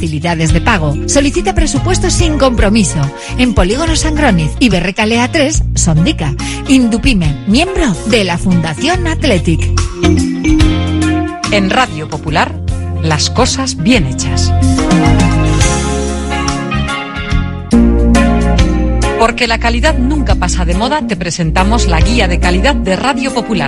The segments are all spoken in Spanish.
facilidades de pago. Solicita presupuestos sin compromiso. En Polígono Sangroniz y Berrecalea 3, Sondica. Indupime, miembro de la Fundación Athletic. En Radio Popular, las cosas bien hechas. Porque la calidad nunca pasa de moda, te presentamos la guía de calidad de Radio Popular.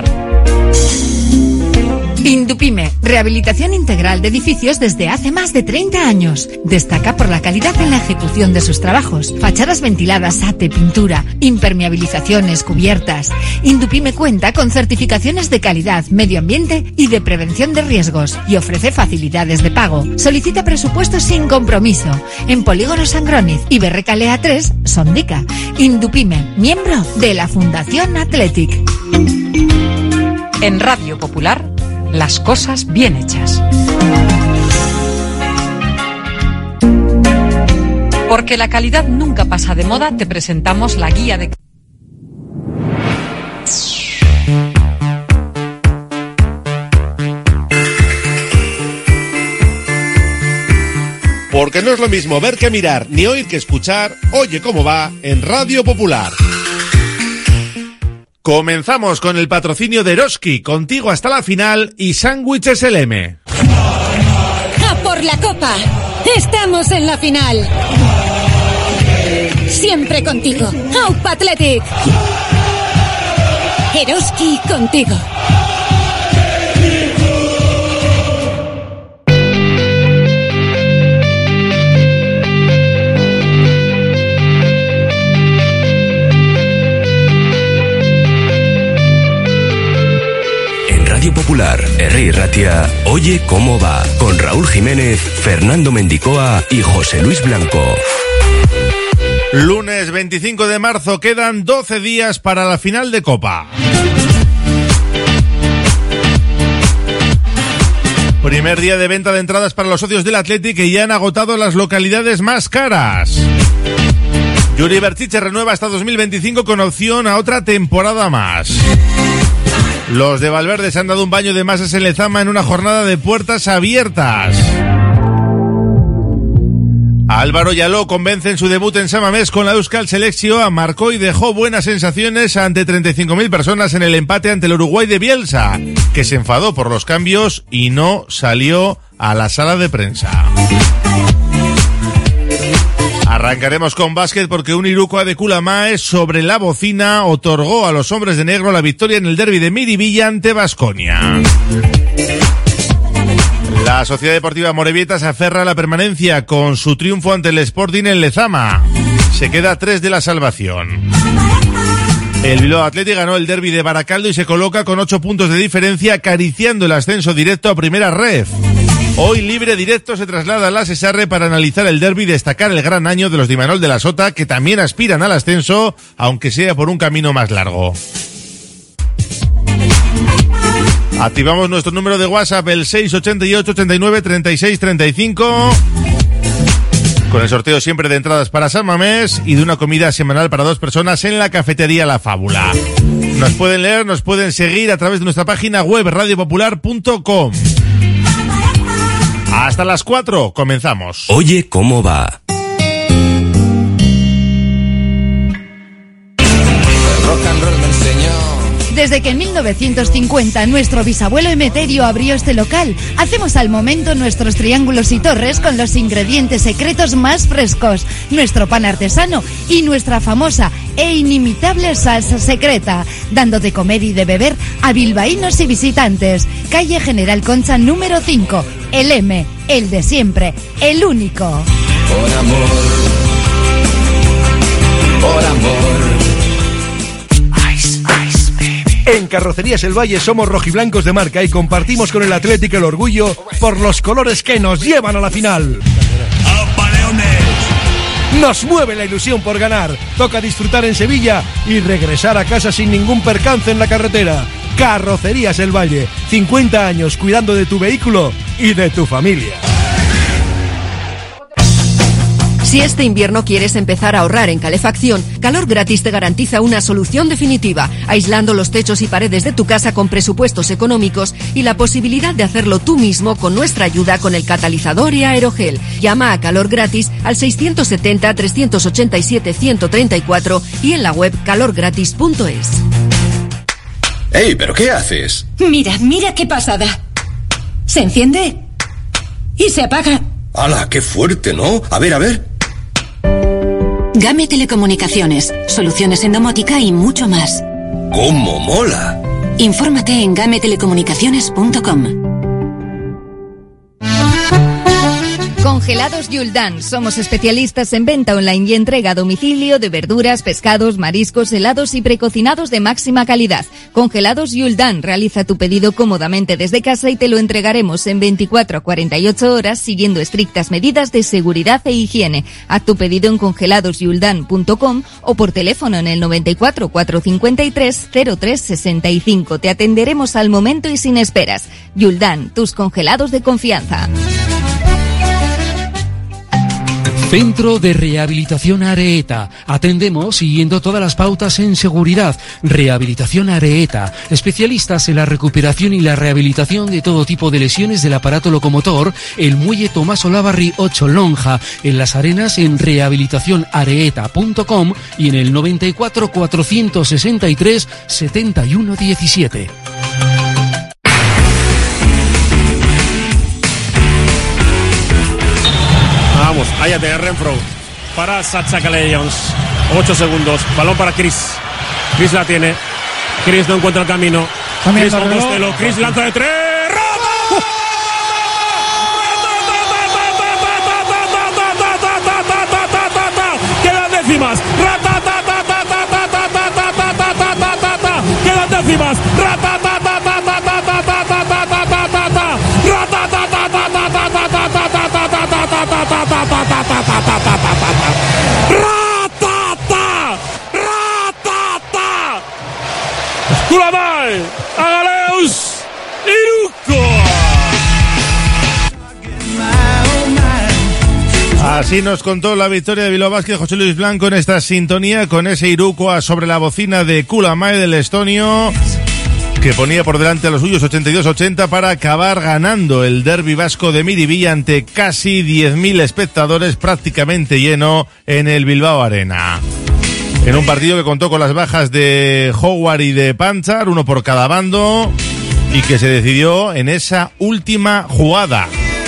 Indupime, rehabilitación integral de edificios desde hace más de 30 años. Destaca por la calidad en la ejecución de sus trabajos. Fachadas ventiladas, ate, pintura, impermeabilizaciones, cubiertas. Indupime cuenta con certificaciones de calidad, medio ambiente y de prevención de riesgos y ofrece facilidades de pago. Solicita presupuestos sin compromiso. En Polígono Sangroniz y Berrecalea 3, Sondica. Indupime, miembro de la Fundación Athletic. En Radio Popular, las cosas bien hechas. Porque la calidad nunca pasa de moda, te presentamos la guía de... Porque no es lo mismo ver que mirar, ni oír que escuchar. Oye cómo va en Radio Popular. Comenzamos con el patrocinio de Eroski, contigo hasta la final, y Sándwiches LM. ¡A por la copa! ¡Estamos en la final! Siempre contigo. ¡Aupa Athletic! Eroski contigo. Popular, Herri Ratia, Oye cómo va, con Raúl Jiménez, Fernando Mendicoa y José Luis Blanco. Lunes 25 de marzo, quedan 12 días para la final de Copa. Primer día de venta de entradas para los socios del Athletic, que ya han agotado las localidades más caras. Yuri Berchiche renueva hasta 2025 con opción a otra temporada más. Los de Valverde se han dado un baño de masas en Lezama en una jornada de puertas abiertas. Álvaro Yaló convence en su debut en San Mamés con la Euskal Selección, marcó y dejó buenas sensaciones ante 35.000 personas en el empate ante el Uruguay de Bielsa, que se enfadó por los cambios y no salió a la sala de prensa. Arrancaremos con básquet porque un Iruko de Culamae sobre la bocina otorgó a los hombres de negro la victoria en el derbi de Miribilla ante Baskonia. La Sociedad Deportiva Morevieta se aferra a la permanencia con su triunfo ante el Sporting en Lezama. Se queda a 3 de la salvación. El Bilbao Athletic ganó el derbi de Baracaldo y se coloca con 8 puntos de diferencia, acariciando el ascenso directo a Primera Ref. Hoy Libre Directo se traslada a la Cesarre para analizar el derbi y destacar el gran año de los de Imanol de la Sota, que también aspiran al ascenso, aunque sea por un camino más largo. Activamos nuestro número de WhatsApp, el 688 89 36 35, con el sorteo siempre de entradas para San Mamés y de una comida semanal para 2 personas en la cafetería La Fábula. Nos pueden leer, nos pueden seguir a través de nuestra página web radiopopular.com. Hasta las 4, comenzamos. Oye cómo va. Desde que en 1950 nuestro bisabuelo Emeterio abrió este local, hacemos al momento nuestros triángulos y torres con los ingredientes secretos más frescos, nuestro pan artesano y nuestra famosa e inimitable salsa secreta, dando de comer y de beber a bilbaínos y visitantes. Calle General Concha número 5, el M, el de siempre, el único. Por amor, por amor. En Carrocerías El Valle somos rojiblancos de marca y compartimos con el Athletic el orgullo por los colores que nos llevan a la final. Nos mueve la ilusión por ganar. Toca disfrutar en Sevilla y regresar a casa sin ningún percance en la carretera. Carrocerías El Valle, 50 años cuidando de tu vehículo y de tu familia. Si este invierno quieres empezar a ahorrar en calefacción, Calor Gratis te garantiza una solución definitiva, aislando los techos y paredes de tu casa con presupuestos económicos y la posibilidad de hacerlo tú mismo con nuestra ayuda con el catalizador y aerogel. Llama a Calor Gratis al 670-387-134 y en la web calorgratis.es. ¡Ey, pero qué haces! Mira qué pasada. Se enciende y se apaga. ¡Hala, qué fuerte!, ¿no? A ver. Game Telecomunicaciones, soluciones en domótica y mucho más. ¡Cómo mola! Infórmate en gametelecomunicaciones.com. Congelados Yuldan. Somos especialistas en venta online y entrega a domicilio de verduras, pescados, mariscos, helados y precocinados de máxima calidad. Congelados Yuldan. Realiza tu pedido cómodamente desde casa y te lo entregaremos en 24 a 48 horas siguiendo estrictas medidas de seguridad e higiene. Haz tu pedido en congeladosyuldan.com o por teléfono en el 94 453 0365. Te atenderemos al momento y sin esperas. Yuldan, tus congelados de confianza. Centro de Rehabilitación Areeta. Atendemos siguiendo todas las pautas en seguridad. Rehabilitación Areeta. Especialistas en la recuperación y la rehabilitación de todo tipo de lesiones del aparato locomotor. El muelle Tomás Olavarri 8 Lonja. En Las Arenas en rehabilitacionareeta.com y en el 94 463 71 17. Vamos, Ayate, Renfro para Sacha Caley-Jones. 8 segundos, balón para Chris. Chris la tiene. Chris no encuentra el camino. Chris con Costello. Chris lanza de 3. Quedan décimas. Quedan décimas. Kulamay, Agaleus, Iruko. Así nos contó la victoria de Bilbao Basket José Luis Blanco en esta sintonía con ese Irukoa sobre la bocina de Kulamay del estonio, que ponía por delante a los suyos 82-80 para acabar ganando el derbi vasco de Miribilla ante casi 10.000 espectadores, prácticamente lleno en el Bilbao Arena. En un partido que contó con las bajas de Howard y de Panchar, uno por cada bando, y que se decidió en esa última jugada.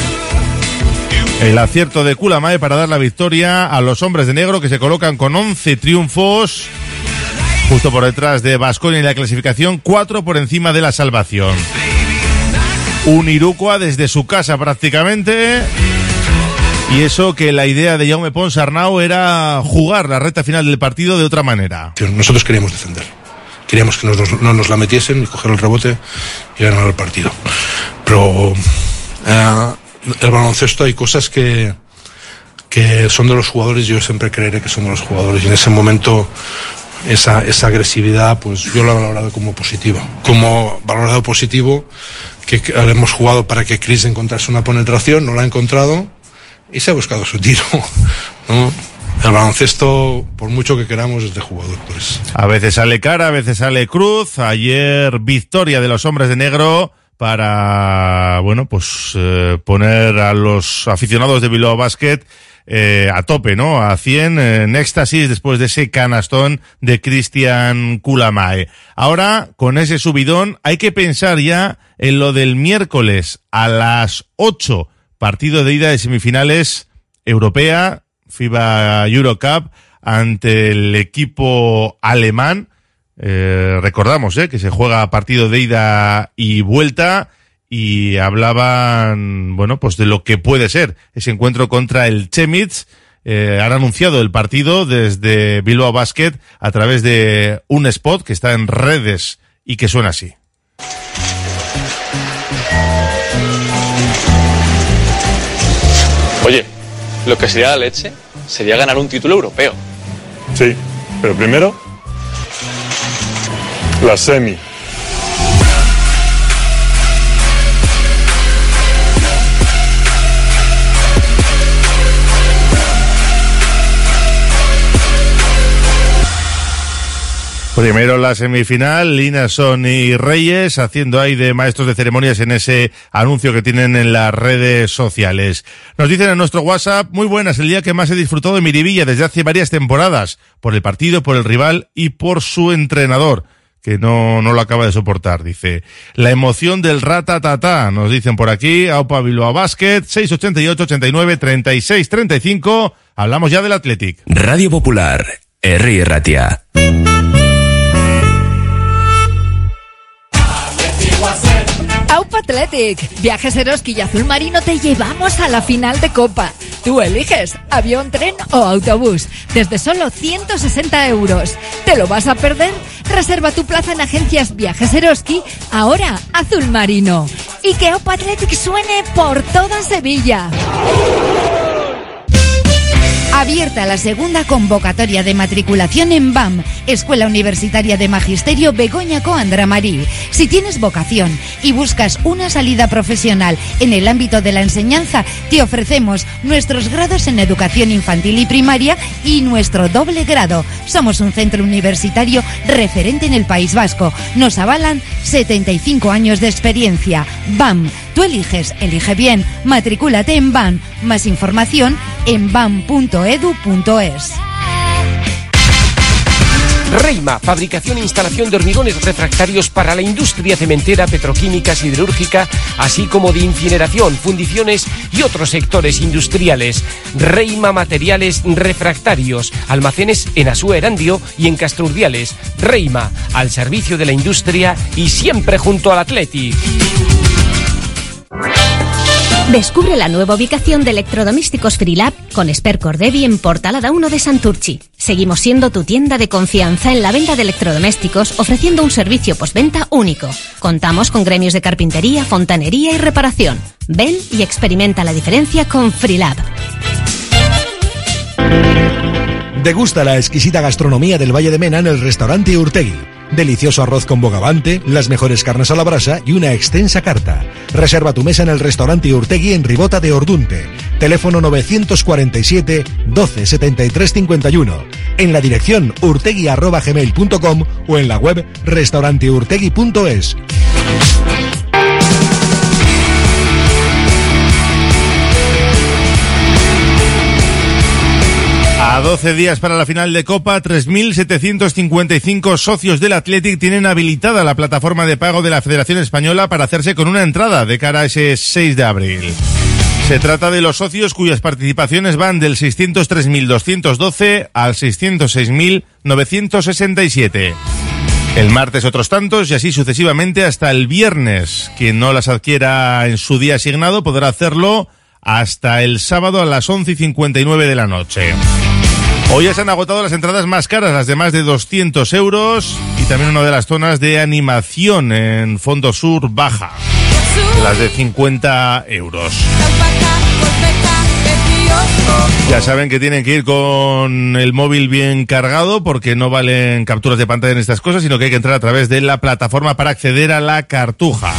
El acierto de Kulamay para dar la victoria a los hombres de negro, que se colocan con 11 triunfos, justo por detrás de Baskonia en la clasificación, 4 por encima de la salvación. Un Irukoa desde su casa prácticamente. Y eso que la idea de Jaume Pons Arnau era jugar la recta final del partido de otra manera. Nosotros queríamos defender. Queríamos que no nos la metiesen y coger el rebote y ganar el partido. Pero el baloncesto hay cosas que son de los jugadores. Yo siempre creeré que son de los jugadores. Y en ese momento esa agresividad, pues yo lo he valorado como positivo. Como valorado positivo que hemos jugado para que Chris encontrase una penetración, no la ha encontrado. Y se ha buscado su tiro, ¿no? El baloncesto, por mucho que queramos, es de jugador, pues. A veces sale cara, a veces sale cruz. Ayer victoria de los hombres de negro para, bueno, pues poner a los aficionados de Bilbao Basket a tope, ¿no? A 100 en éxtasis después de ese canastón de Cristian Kulamay. Ahora, con ese subidón, hay que pensar ya en lo del miércoles a las 8. Partido de ida de semifinales europea, FIBA Eurocup, ante el equipo alemán. Recordamos que se juega partido de ida y vuelta, y hablaban, bueno, pues de lo que puede ser ese encuentro contra el Chemnitz. Han anunciado el partido desde Bilbao Basket a través de un spot que está en redes y que suena así. Oye, lo que sería la leche sería ganar un título europeo. Sí, pero primero la semi. Primero la semifinal, Linason y Reyes haciendo ahí de maestros de ceremonias en ese anuncio que tienen en las redes sociales. Nos dicen en nuestro WhatsApp, muy buenas, el día que más he disfrutado de Miribilla desde hace varias temporadas, por el partido, por el rival y por su entrenador, que no lo acaba de soportar, dice. La emoción del ratatatá, nos dicen por aquí, Aupa Bilbao Basket, 688 89 36 35, hablamos ya del Athletic. Radio Popular, Herri Ratia. Aupa Athletic, Viajes Eroski y Azul Marino te llevamos a la final de Copa. Tú eliges avión, tren o autobús, desde solo 160 euros. ¿Te lo vas a perder? Reserva tu plaza en agencias Viajes Eroski, ahora Azul Marino. Y que Aupa Athletic suene por toda Sevilla. Abierta la segunda convocatoria de matriculación en BAM, Escuela Universitaria de Magisterio Begoña Coandra Marí. Si tienes vocación y buscas una salida profesional en el ámbito de la enseñanza, te ofrecemos nuestros grados en educación infantil y primaria y nuestro doble grado. Somos un centro universitario referente en el País Vasco. Nos avalan 75 años de experiencia. BAM. Tú eliges, elige bien, matricúlate en BAM. Más información en bam.edu.es. Reima, fabricación e instalación de hormigones refractarios para la industria cementera, petroquímica, siderúrgica, así como de incineración, fundiciones y otros sectores industriales. Reima Materiales Refractarios, almacenes en Asúa Erandio y en Castrurdiales. Reima, al servicio de la industria y siempre junto al Athletic. Descubre la nueva ubicación de electrodomésticos Freelab con Espercor Devi en Portalada 1 de Santurchi. Seguimos siendo tu tienda de confianza en la venta de electrodomésticos, ofreciendo un servicio postventa único. Contamos con gremios de carpintería, fontanería y reparación. Ven y experimenta la diferencia con Freelab. Degusta la exquisita gastronomía del Valle de Mena en el restaurante Urtegui. Delicioso arroz con bogavante, las mejores carnes a la brasa y una extensa carta. Reserva tu mesa en el restaurante Urtegui en Ribota de Ordunte. Teléfono 947 12 73 51. En la dirección urtegui@gmail.com o en la web restauranteurtegui.es. A 12 días para la final de Copa, 3.755 socios del Athletic tienen habilitada la plataforma de pago de la Federación Española para hacerse con una entrada de cara a ese 6 de abril. Se trata de los socios cuyas participaciones van del 603.212 al 606.967. El martes otros tantos y así sucesivamente hasta el viernes. Quien no las adquiera en su día asignado podrá hacerlo hasta el sábado a las 11:59 de la noche. Hoy ya se han agotado las entradas más caras, las de más de 200 euros y también una de las zonas de animación en Fondo Sur Baja, las de 50 euros. Ya saben que tienen que ir con el móvil bien cargado porque no valen capturas de pantalla en estas cosas, sino que hay que entrar a través de la plataforma para acceder a la cartuja.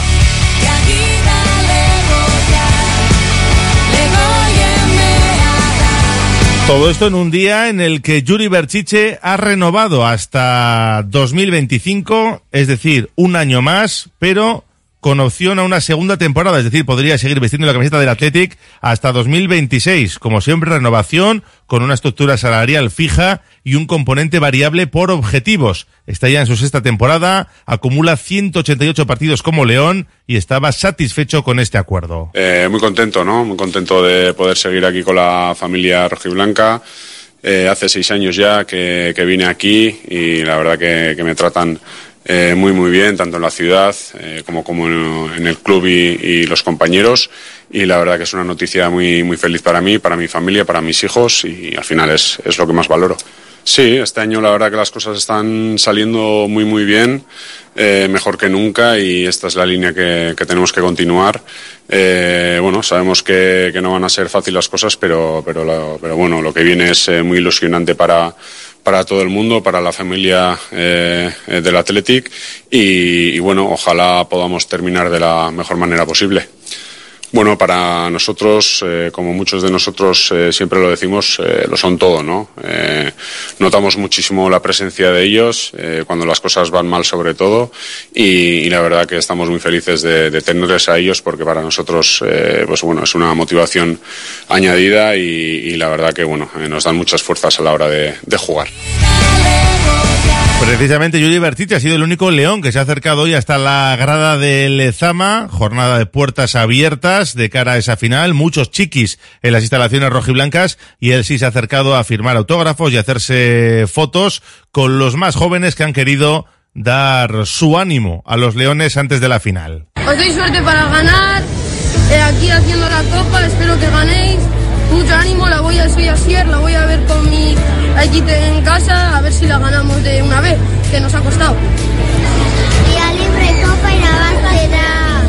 Todo esto en un día en el que Yuri Berchiche ha renovado hasta 2025, es decir, un año más, pero con opción a una segunda temporada, es decir, podría seguir vistiendo la camiseta del Athletic hasta 2026. Como siempre, renovación con una estructura salarial fija y un componente variable por objetivos. Está ya en su sexta temporada, acumula 188 partidos como León y estaba satisfecho con este acuerdo. Muy contento, ¿no? Muy contento de poder seguir aquí con la familia rojiblanca. Hace 6 años ya que vine aquí y la verdad que me tratan muy bien, tanto en la ciudad como en el club y los compañeros, y la verdad que es una noticia muy feliz para mí, para mi familia, para mis hijos, y al final es lo que más valoro. Sí, este año la verdad que las cosas están saliendo muy bien, mejor que nunca, y esta es la línea que tenemos que continuar. Bueno, sabemos que no van a ser fáciles las cosas, pero bueno, lo que viene es muy ilusionante para todo el mundo, para la familia del Athletic, y bueno, ojalá podamos terminar de la mejor manera posible. Bueno, para nosotros, como muchos de nosotros siempre lo decimos, lo son todo, ¿no? Notamos muchísimo la presencia de ellos, cuando las cosas van mal sobre todo, y la verdad que estamos muy felices de tenerles a ellos, porque para nosotros, pues bueno, es una motivación añadida y la verdad que, bueno, nos dan muchas fuerzas a la hora de jugar. Precisamente Yuri Bertiti ha sido el único león que se ha acercado hoy hasta la grada del Lezama, jornada de puertas abiertas de cara a esa final, muchos chiquis en las instalaciones rojiblancas, y él sí se ha acercado a firmar autógrafos y a hacerse fotos con los más jóvenes que han querido dar su ánimo a los leones antes de la final. Os doy suerte para ganar, aquí haciendo la copa, espero que ganéis. Mucho ánimo, soy Asier, la voy a ver con mi equipo en casa, a ver si la ganamos de una vez, que nos ha costado. Día libre, copa y Navarra de la...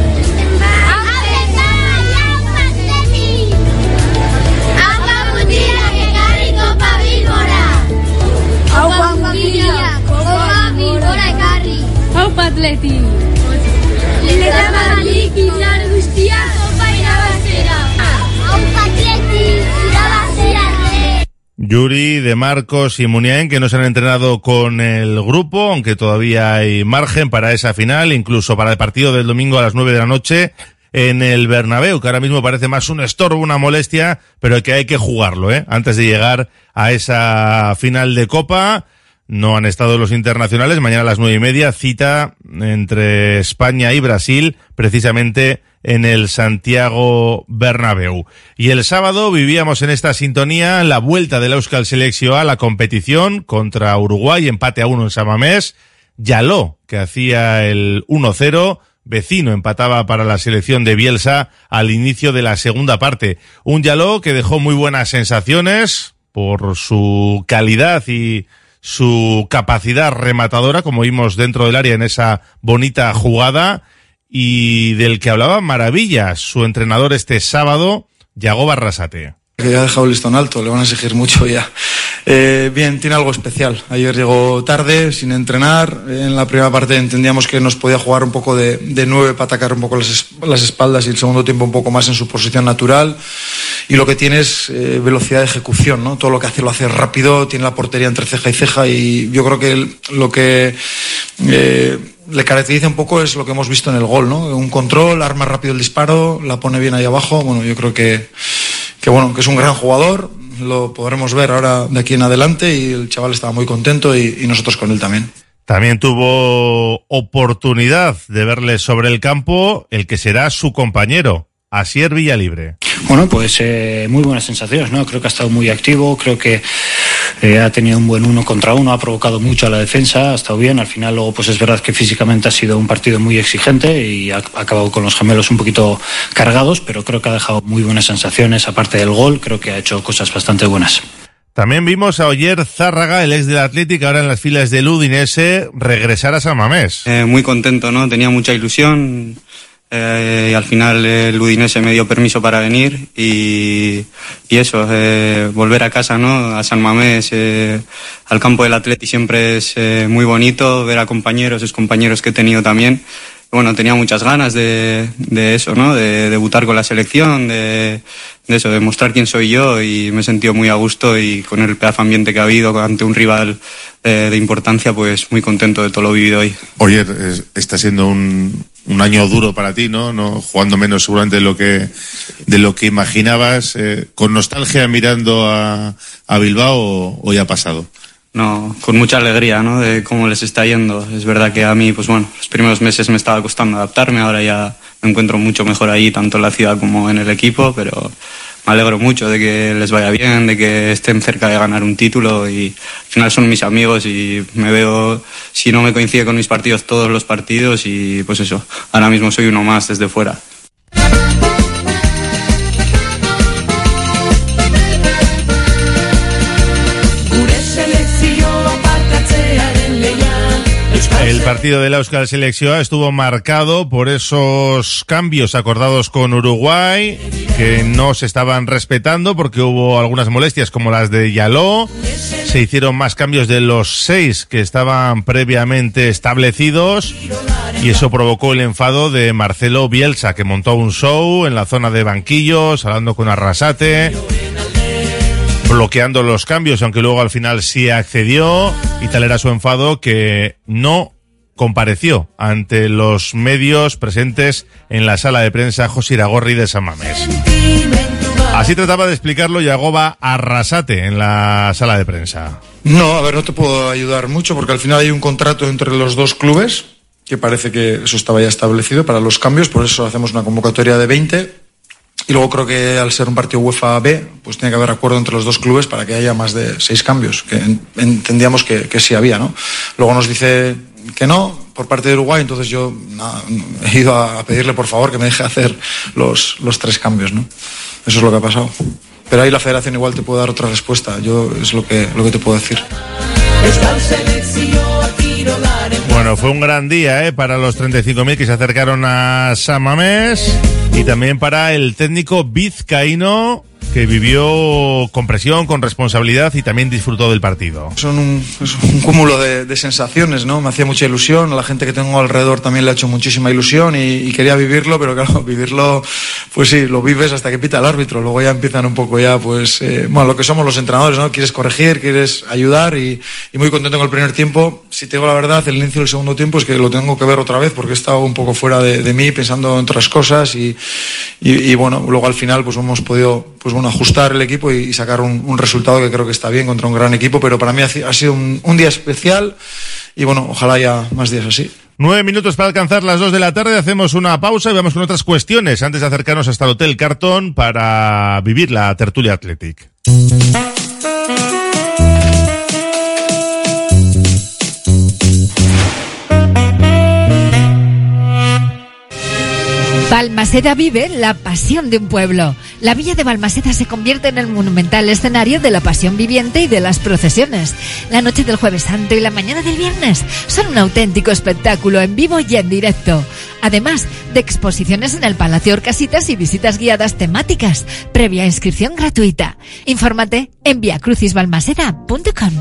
Aupa familia, copa Bilbora ekarri. Aupa atleti. Lezama liki lar guztia, copa irabaztera. Aupa atleti, irabaztera. Yuri, De Marcos y Muniain, que no se han entrenado con el grupo, aunque todavía hay margen para esa final, incluso para el partido del domingo a las 9 de la noche en el Bernabéu, que ahora mismo parece más un estorbo, una molestia, pero que hay que jugarlo, antes de llegar a esa final de Copa. No han estado los internacionales. Mañana a las 9:30, cita entre España y Brasil, precisamente en el Santiago Bernabéu. Y el sábado vivíamos en esta sintonía la vuelta del Euskal Selección a la competición contra Uruguay, empate a 1 en San Mamés. Yaló, que hacía el 1-0, Vecino empataba para la selección de Bielsa al inicio de la segunda parte. Un Yaló que dejó muy buenas sensaciones por su calidad y su capacidad rematadora, como vimos dentro del área en esa bonita jugada, y del que hablaba maravillas su entrenador este sábado, Yago Barrasate. Que ya ha dejado el listón alto, le van a exigir mucho ya. Bien, tiene algo especial. Ayer llegó tarde, sin entrenar. En la primera parte entendíamos que nos podía jugar un poco de 9 para atacar un poco las espaldas, y el segundo tiempo un poco más en su posición natural. Y lo que tiene es velocidad de ejecución, ¿no? Todo lo que hace lo hace rápido, tiene la portería entre ceja y ceja, y yo creo que lo que le caracteriza un poco es lo que hemos visto en el gol, ¿no? Un control, arma rápido el disparo, la pone bien ahí abajo. Bueno, yo creo que es un gran jugador. Lo podremos ver ahora de aquí en adelante, y el chaval estaba muy contento y nosotros con él también. También tuvo oportunidad de verle sobre el campo el que será su compañero, Asier Villalibre. Bueno, pues muy buenas sensaciones, ¿no? Creo que ha estado muy activo, creo que ha tenido un buen 1 contra 1, ha provocado mucho a la defensa, ha estado bien. Al final luego pues es verdad que físicamente ha sido un partido muy exigente y ha acabado con los gemelos un poquito cargados, pero creo que ha dejado muy buenas sensaciones. Aparte del gol, creo que ha hecho cosas bastante buenas. También vimos a Oyer Zárraga, el ex del Athletic, ahora en las filas del Udinese, regresar a San Mamés. Muy contento, ¿no? Tenía mucha ilusión. Y al final el Udinese me dio permiso para venir y eso, volver a casa, ¿no? A San Mamés, al campo del Atleti siempre es muy bonito, ver a compañeros, excompañeros que he tenido también. Bueno, tenía muchas ganas de eso, ¿no? De debutar con la selección, de eso, de mostrar quién soy yo, y me he sentido muy a gusto, y con el pedazo ambiente que ha habido ante un rival de importancia, pues muy contento de todo lo vivido hoy. Oye, está siendo un año duro para ti, ¿no? Jugando menos seguramente de lo que imaginabas, con nostalgia mirando a Bilbao, o ya ha pasado. No, con mucha alegría, ¿no? De cómo les está yendo. Es verdad que a mí, pues bueno, los primeros meses me estaba costando adaptarme, ahora ya me encuentro mucho mejor ahí, tanto en la ciudad como en el equipo, pero me alegro mucho de que les vaya bien, de que estén cerca de ganar un título, y al final son mis amigos y me veo, si no me coincide con mis partidos, todos los partidos, y pues eso, ahora mismo soy uno más desde fuera. El partido de la Euskal Selección estuvo marcado por esos cambios acordados con Uruguay, que no se estaban respetando porque hubo algunas molestias como las de Yaló. Se hicieron más cambios de los 6 que estaban previamente establecidos, Y eso provocó el enfado de Marcelo Bielsa, que montó un show en la zona de banquillos, hablando con Arrasate, bloqueando los cambios, aunque luego al final sí accedió, y tal era su enfado que no compareció ante los medios presentes en la sala de prensa José Iragorri de San Mamés. Así trataba de explicarlo Yagoba Arrasate en la sala de prensa. No, a ver, no te puedo ayudar mucho porque al final hay un contrato entre los dos clubes que parece que eso estaba ya establecido para los cambios, por eso hacemos una convocatoria de 20 y luego creo que al ser un partido UEFA B pues tiene que haber acuerdo entre los dos clubes para que haya más de 6 cambios, que entendíamos que sí había, ¿no? Luego nos dice que no por parte de Uruguay, entonces yo he ido a pedirle por favor que me deje hacer los 3 cambios, ¿no? Eso es lo que ha pasado. Pero ahí la federación igual te puede dar otra respuesta. Yo es lo que te puedo decir. Bueno, fue un gran día para los 35.000 que se acercaron a San Mamés y también para el técnico vizcaíno, que vivió con presión, con responsabilidad y también disfrutó del partido. Son un cúmulo de sensaciones, ¿no? Me hacía mucha ilusión, a la gente que tengo alrededor también le ha hecho muchísima ilusión y quería vivirlo, pero claro, vivirlo, pues sí, lo vives hasta que pita el árbitro, luego ya empiezan un poco ya, pues, bueno, lo que somos los entrenadores, ¿no? Quieres corregir, quieres ayudar y muy contento con el primer tiempo. Si te digo la verdad, el inicio del segundo tiempo es que lo tengo que ver otra vez porque he estado un poco fuera de mí, pensando en otras cosas y bueno, luego al final pues hemos podido, pues bueno, ajustar el equipo y sacar un resultado que creo que está bien contra un gran equipo, pero para mí ha sido un día especial y bueno, ojalá haya más días así. 9 minutos para alcanzar las 2 de la tarde, hacemos una pausa y vamos con otras cuestiones antes de acercarnos hasta el Hotel Carton para vivir la tertulia Athletic. Balmaseda vive la pasión de un pueblo. La villa de Balmaseda se convierte en el monumental escenario de la pasión viviente y de las procesiones. La noche del Jueves Santo y la mañana del viernes son un auténtico espectáculo en vivo y en directo. Además de exposiciones en el Palacio Orcasitas y visitas guiadas temáticas, previa inscripción gratuita. Infórmate en viacrucisbalmaseda.com.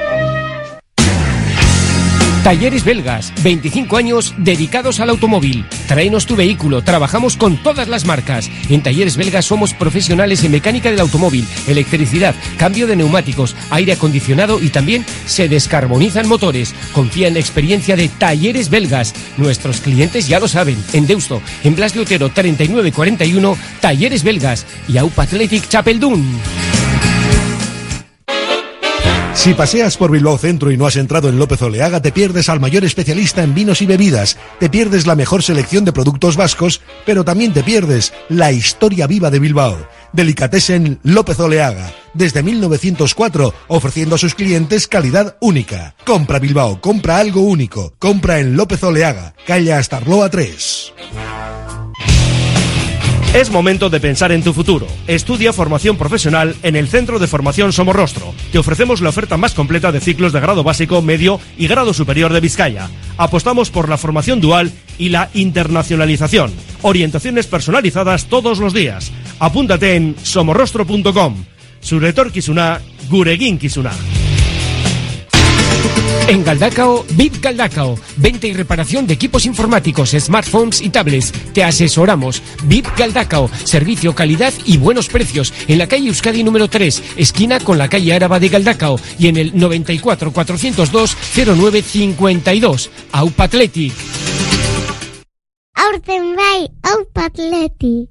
Talleres Belgas, 25 años dedicados al automóvil. Tráenos tu vehículo, trabajamos con todas las marcas. En Talleres Belgas somos profesionales en mecánica del automóvil, electricidad, cambio de neumáticos, aire acondicionado y también se descarbonizan motores. Confía en la experiencia de Talleres Belgas. Nuestros clientes ya lo saben. En Deusto, en Blas de Otero 3941, Talleres Belgas y AUPA Athletic Chapeldún. Si paseas por Bilbao Centro y no has entrado en López Oleaga, te pierdes al mayor especialista en vinos y bebidas, te pierdes la mejor selección de productos vascos, pero también te pierdes la historia viva de Bilbao. Delicatessen López Oleaga, desde 1904, ofreciendo a sus clientes calidad única. Compra Bilbao, compra algo único, compra en López Oleaga, calle Astarloa 3. Es momento de pensar en tu futuro. Estudia formación profesional en el Centro de Formación Somorrostro. Te ofrecemos la oferta más completa de ciclos de grado básico, medio y grado superior de Vizcaya. Apostamos por la formación dual y la internacionalización. Orientaciones personalizadas todos los días. Apúntate en somorrostro.com. Zure etorkizuna, guregin kizuna. En Galdakao, VIP Galdakao. Venta y reparación de equipos informáticos, smartphones y tablets. Te asesoramos. VIP Galdakao. Servicio, calidad y buenos precios. En la calle Euskadi número 3, esquina con la calle Áraba de Galdakao. Y en el 94 402 0952. AUPA Athletic. Aurten bai, AUPA Athletic.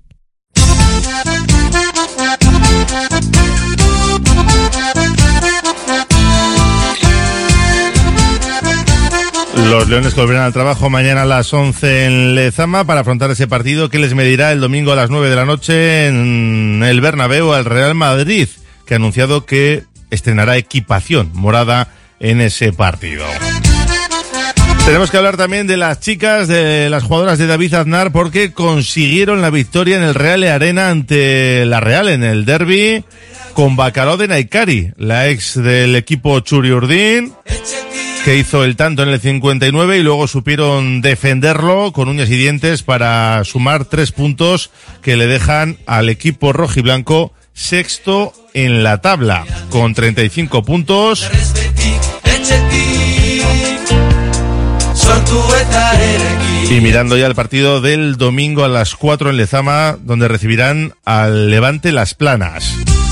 Los leones que volverán al trabajo mañana a las 11 en Lezama para afrontar ese partido que les medirá el domingo a las 9 de la noche en el Bernabéu al Real Madrid, que ha anunciado que estrenará equipación morada en ese partido. Tenemos que hablar también de las chicas, de las jugadoras de David Aznar, porque consiguieron la victoria en el Real Arena ante la Real en el derbi con Bacalao de Naikari, la ex del equipo Txuri Urdin, que hizo el tanto en el 59 y luego supieron defenderlo con uñas y dientes para sumar 3 puntos que le dejan al equipo rojiblanco sexto en la tabla con 35 puntos. Y mirando ya el partido del domingo a las 4 en Lezama, donde recibirán al Levante Las Planas.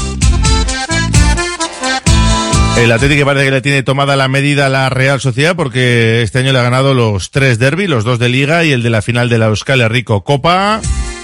El Atlético parece que le tiene tomada la medida a la Real Sociedad, porque este año le ha ganado los 3 derbi, los 2 de Liga y el de la final de la Euskal Herriko Copa.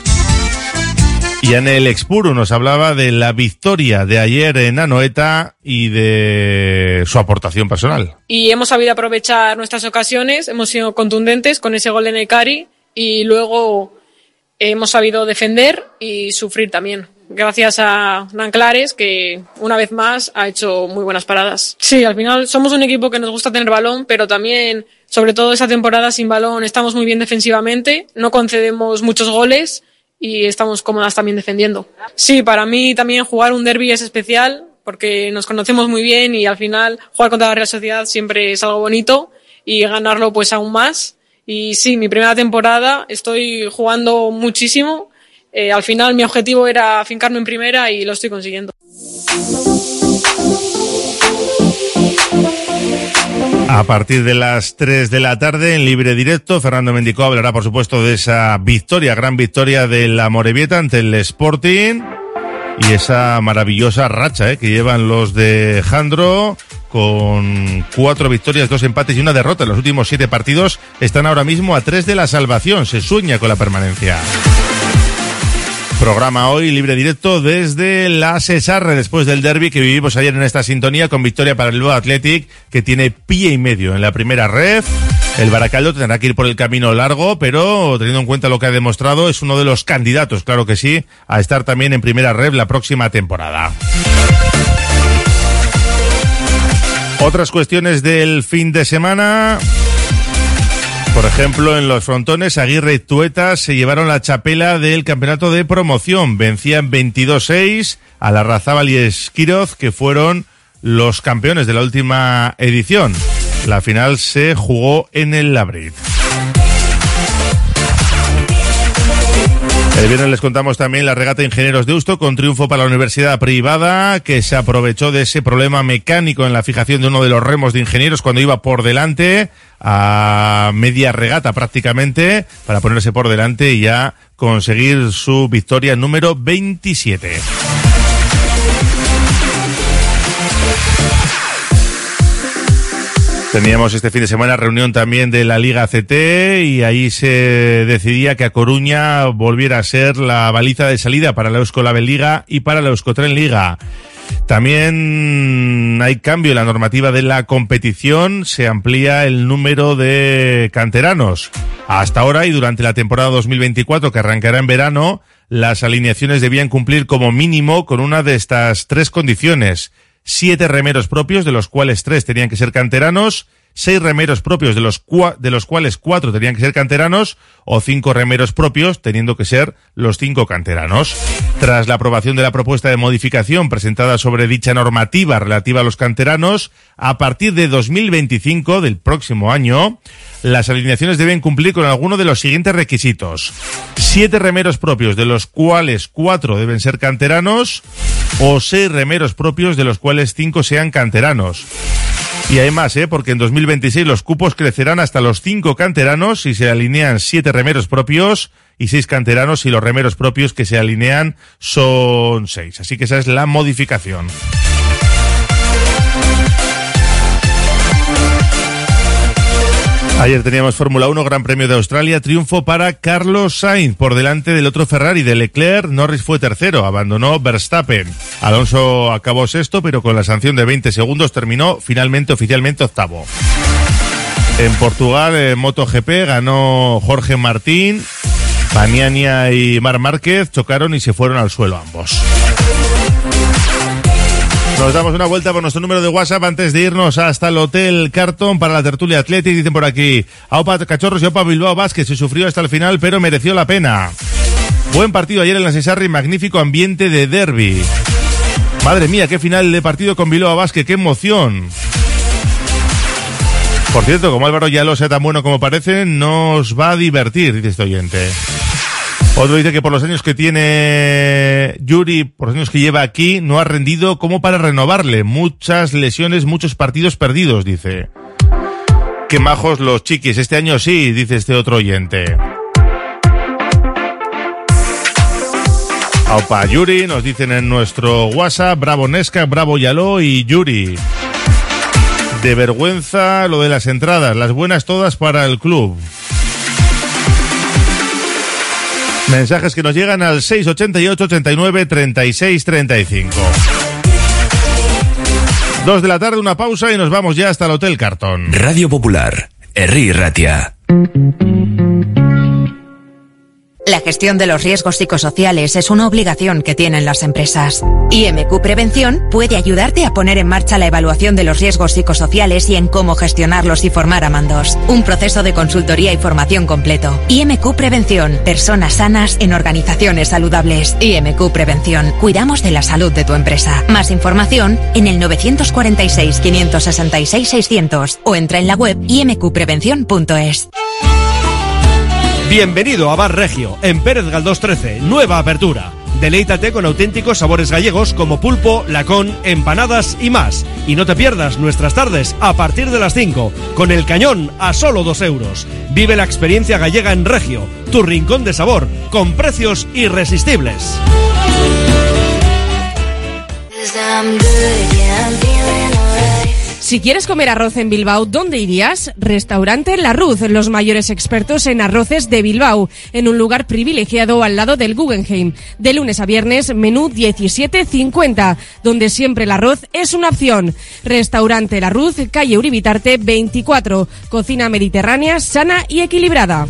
Y en el Expuru nos hablaba de la victoria de ayer en Anoeta y de su aportación personal. Y hemos sabido aprovechar nuestras ocasiones, hemos sido contundentes con ese gol de Nekari y luego hemos sabido defender y sufrir también. Gracias a Nanclares, que una vez más ha hecho muy buenas paradas. Sí, al final somos un equipo que nos gusta tener balón, pero también, sobre todo esa temporada sin balón, estamos muy bien defensivamente, no concedemos muchos goles y estamos cómodas también defendiendo. Sí, para mí también jugar un derbi es especial porque nos conocemos muy bien y al final jugar contra la Real Sociedad siempre es algo bonito y ganarlo pues aún más. Y sí, mi primera temporada estoy jugando muchísimo. Al final mi objetivo era afincarme en primera y lo estoy consiguiendo. A partir de las 3 de la tarde, en libre directo, Fernando Mendicó hablará, por supuesto, de esa victoria, gran victoria de la Amorebieta ante el Sporting y esa maravillosa racha que llevan los de Jandro, con 4 victorias, 2 empates y 1 derrota. En los últimos 7 partidos están ahora mismo a 3 de la salvación. Se sueña con la permanencia. Programa hoy libre directo desde la Cesarre, después del derbi que vivimos ayer en esta sintonía, con victoria para el Bilbao Athletic, que tiene pie y medio en la primera ref. El Baracaldo tendrá que ir por el camino largo, pero teniendo en cuenta lo que ha demostrado, es uno de los candidatos, claro que sí, a estar también en primera ref la próxima temporada. Otras cuestiones del fin de semana. Por ejemplo, en los frontones, Aguirre y Tueta se llevaron la chapela del campeonato de promoción. Vencían 22-6 a Larrazábal y Esquiroz, que fueron los campeones de la última edición. La final se jugó en el Labrit. El viernes les contamos también la regata de Ingenieros de Deusto, con triunfo para la universidad privada, que se aprovechó de ese problema mecánico en la fijación de uno de los remos de Ingenieros cuando iba por delante, a media regata prácticamente, para ponerse por delante y ya conseguir su victoria número 27. Teníamos este fin de semana reunión también de la Liga CT y ahí se decidía que A Coruña volviera a ser la baliza de salida para la Euskotren Liga y para la Euskotren Liga. También hay cambio en la normativa de la competición, se amplía el número de canteranos. Hasta ahora y durante la temporada 2024, que arrancará en verano, las alineaciones debían cumplir como mínimo con una de estas 3 condiciones: 7 remeros propios, de los cuales 3 tenían que ser canteranos, 6 remeros propios, de los cuales 4 tenían que ser canteranos, o 5 remeros propios, teniendo que ser los 5 canteranos. Tras la aprobación de la propuesta de modificación presentada sobre dicha normativa relativa a los canteranos, a partir de 2025, del próximo año, las alineaciones deben cumplir con alguno de los siguientes requisitos: 7 remeros propios, de los cuales 4 deben ser canteranos, o 6 remeros propios, de los cuales 5 sean canteranos. Y hay más, porque en 2026 los cupos crecerán hasta los 5 canteranos si se alinean 7 remeros propios y 6 canteranos si los remeros propios que se alinean son 6. Así que esa es la modificación. Ayer teníamos Fórmula 1, Gran Premio de Australia, triunfo para Carlos Sainz por delante del otro Ferrari de Leclerc. Norris fue tercero, abandonó Verstappen. Alonso acabó sexto, pero con la sanción de 20 segundos terminó finalmente oficialmente octavo. En Portugal, en MotoGP, ganó Jorge Martín. Baniania y Marc Márquez chocaron y se fueron al suelo ambos. Nos damos una vuelta por nuestro número de WhatsApp antes de irnos hasta el Hotel Carton para la tertulia Athletic. Dicen por aquí: aupa Cachorros y aupa Bilbao Basket, se sufrió hasta el final pero mereció la pena. Buen partido ayer en la Cesarre y magnífico ambiente de derbi. Madre mía, qué final de partido con Bilbao Basket, qué emoción. Por cierto, como Álvaro Yalo sea tan bueno como parece, nos va a divertir, dice este oyente. Otro dice que por los años que tiene Yuri, por los años que lleva aquí, no ha rendido como para renovarle. Muchas lesiones, muchos partidos perdidos, dice. Qué majos los chiquis, este año sí, dice este otro oyente. Aupa Yuri, nos dicen en nuestro WhatsApp, bravo Nesca, bravo Yaló y Yuri. De vergüenza lo de las entradas, las buenas todas para el club. Mensajes que nos llegan al 688 89 36 35. 2 de la tarde, una pausa y nos vamos ya hasta el Hotel Cartón. Radio Popular, Herri Ratia. La gestión de los riesgos psicosociales es una obligación que tienen las empresas. IMQ Prevención puede ayudarte a poner en marcha la evaluación de los riesgos psicosociales y en cómo gestionarlos y formar a mandos. Un proceso de consultoría y formación completo. IMQ Prevención. Personas sanas en organizaciones saludables. IMQ Prevención. Cuidamos de la salud de tu empresa. Más información en el 946 566 600 o entra en la web imqprevención.es. Bienvenido a Bar Regio, en Pérez Galdós 13, nueva apertura. Deleítate con auténticos sabores gallegos como pulpo, lacón, empanadas y más. Y no te pierdas nuestras tardes a partir de las 5, con el cañón a solo 2 euros. Vive la experiencia gallega en Regio, tu rincón de sabor, con precios irresistibles. Si quieres comer arroz en Bilbao, ¿dónde irías? Restaurante La Ruz, los mayores expertos en arroces de Bilbao, en un lugar privilegiado al lado del Guggenheim. De lunes a viernes, menú 17,50, donde siempre el arroz es una opción. Restaurante La Ruz, calle Uribitarte 24, cocina mediterránea, sana y equilibrada.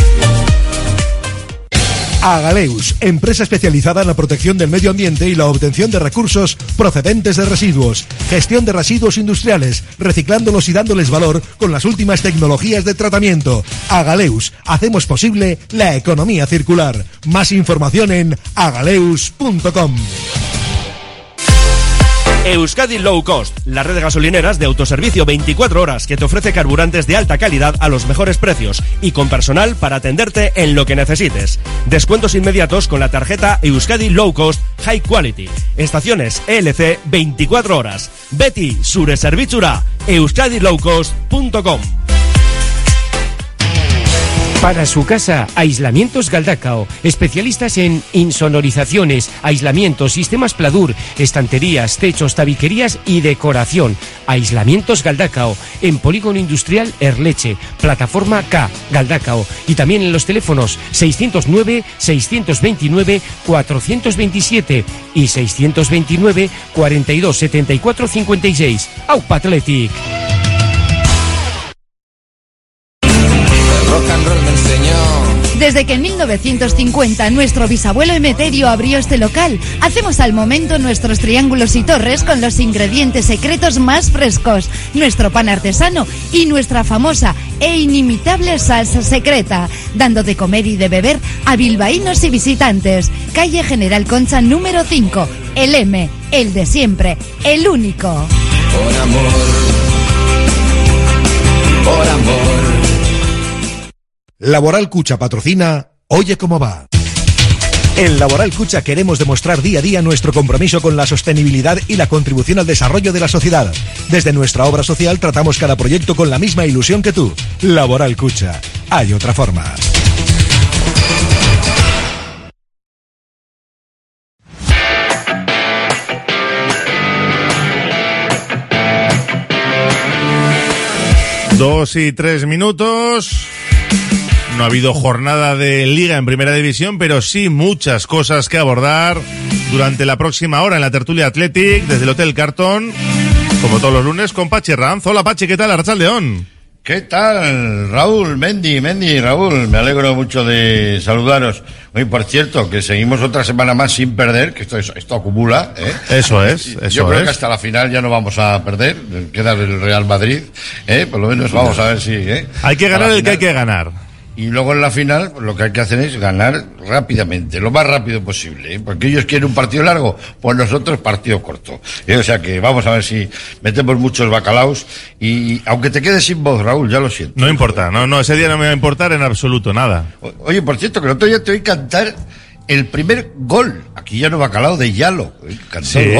Agaleus, empresa especializada en la protección del medio ambiente y la obtención de recursos procedentes de residuos. Gestión de residuos industriales, reciclándolos y dándoles valor con las últimas tecnologías de tratamiento. Agaleus, hacemos posible la economía circular. Más información en agaleus.com. Euskadi Low Cost, la red de gasolineras de autoservicio 24 horas que te ofrece carburantes de alta calidad a los mejores precios y con personal para atenderte en lo que necesites. Descuentos inmediatos con la tarjeta Euskadi Low Cost High Quality. Estaciones ELC 24 horas. Beti, zure zerbitzura, euskadilowcost.com. Para su casa, Aislamientos Galdakao, especialistas en insonorizaciones, aislamientos, sistemas Pladur, estanterías, techos, tabiquerías y decoración. Aislamientos Galdakao, en Polígono Industrial Erleche, Plataforma K, Galdakao, y también en los teléfonos 609 629 427 y 629 42 74 56. Aupa Athletic. Desde que en 1950 nuestro bisabuelo Emeterio abrió este local, hacemos al momento nuestros triángulos y torres con los ingredientes secretos más frescos, nuestro pan artesano y nuestra famosa e inimitable salsa secreta, dando de comer y de beber a bilbaínos y visitantes. Calle General Concha número 5, el M, el de siempre, el único. Por amor, por amor. Laboral Cucha patrocina Oye Cómo Va. En Laboral Cucha queremos demostrar día a día nuestro compromiso con la sostenibilidad y la contribución al desarrollo de la sociedad. Desde nuestra obra social tratamos cada proyecto con la misma ilusión que tú. Laboral Cucha. Hay otra forma. Dos y 3 minutos. No ha habido jornada de Liga en Primera División, pero sí muchas cosas que abordar durante la próxima hora en la tertulia Athletic desde el Hotel Cartón, como todos los lunes, con Pachi Ranz. Hola Pachi, ¿qué tal? Arratsaldeón. ¿Qué tal, Raúl? Mendy, Raúl, me alegro mucho de saludaros. Oye, por cierto, que seguimos otra semana más sin perder, que esto acumula, ¿eh? Eso es. Yo creo que hasta la final ya no vamos a perder, queda el Real Madrid, por lo menos vamos a ver si, Hay que ganar el que hay que ganar. Y luego en la final, pues lo que hay que hacer es ganar rápidamente, lo más rápido posible, porque ellos quieren un partido largo, pues nosotros partido corto. O sea que vamos a ver si metemos muchos bacalaos y aunque te quedes sin voz, Raúl, ya lo siento. No importa, no, ese día no me va a importar en absoluto nada. Oye, por cierto, que el otro día te oí cantar el primer gol, aquí ya no bacalao de Yalo, cantó el gol.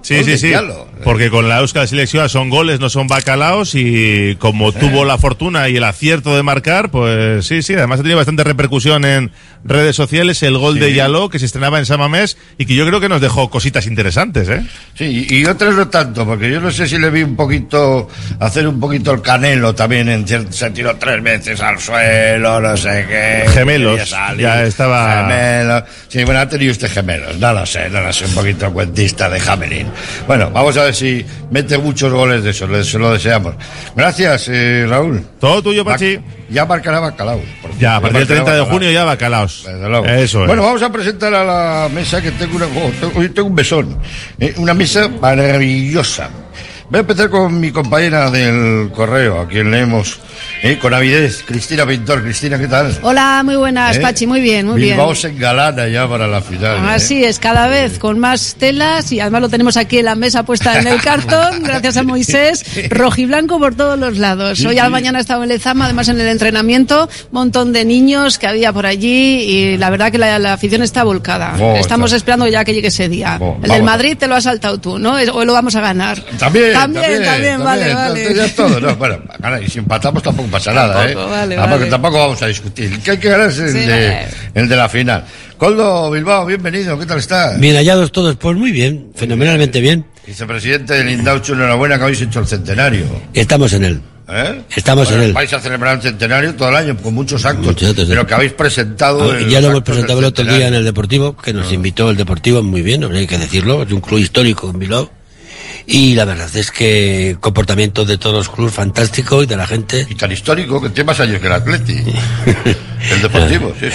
Sí, sí, sí. Porque con la Euskal Selección son goles, no son bacalaos, y como tuvo la fortuna y el acierto de marcar, pues sí, sí. Además ha tenido bastante repercusión en redes sociales el gol de Yaló, que se estrenaba en San Mamés y que yo creo que nos dejó cositas interesantes, ¿eh? Sí, y otras no tanto, porque yo no sé si le vi un poquito, hacer un poquito el Canelo también, se tiró 3 veces al suelo, no sé qué. Gemelos, ya estaba... Gemelos. Sí, bueno, ha tenido usted gemelos, no lo sé, un poquito cuentista de Hamelin. Bueno, vamos a ver si mete muchos goles de eso, se lo deseamos. Gracias, Raúl. Todo tuyo, Pachi. Ya marcará Bacalaos. Ya, a partir del 30 de junio ya Bacalaos. Desde luego. Eso es. Bueno, vamos a presentar a la mesa, que hoy tengo un besón. Una mesa maravillosa. Voy a empezar con mi compañera del correo, a quien leemos con avidez, Cristina Pintor. Cristina, ¿qué tal? Hola, muy buenas, Pachi, muy bien, muy Bilbao bien. se engalana ya para la final. Así es, cada vez con más telas, y además lo tenemos aquí en la mesa puesta en el cartón, gracias a Moisés, rojiblanco por todos los lados. Hoy a la mañana he estado en Lezama, además en el entrenamiento, un montón de niños que había por allí, y la verdad que la afición está volcada. Estamos esperando ya que llegue ese día. El del Madrid te lo has saltado tú, ¿no? Hoy lo vamos a ganar. También, vale. Entonces ya es todo, ¿no? Bueno, y si empatamos tampoco pasa nada, tampoco vamos a discutir. Que hay que ganar el de la final. Coldo Bilbao, bienvenido, ¿qué tal estás? Bien hallados todos, pues muy bien, fenomenalmente bien. Vicepresidente del Indauchu, enhorabuena que habéis hecho el centenario. Estamos en él. Estamos en él. Vais a celebrar el centenario todo el año con muchos actos, pero que habéis presentado. Ya lo hemos presentado el otro día en el Deportivo, que nos invitó el Deportivo muy bien, hay que decirlo, es un club histórico en Bilbao. Y la verdad es que comportamiento de todos los clubes fantástico y de la gente. Y tan histórico que tiene más años que el Atleti. El Deportivo, sí,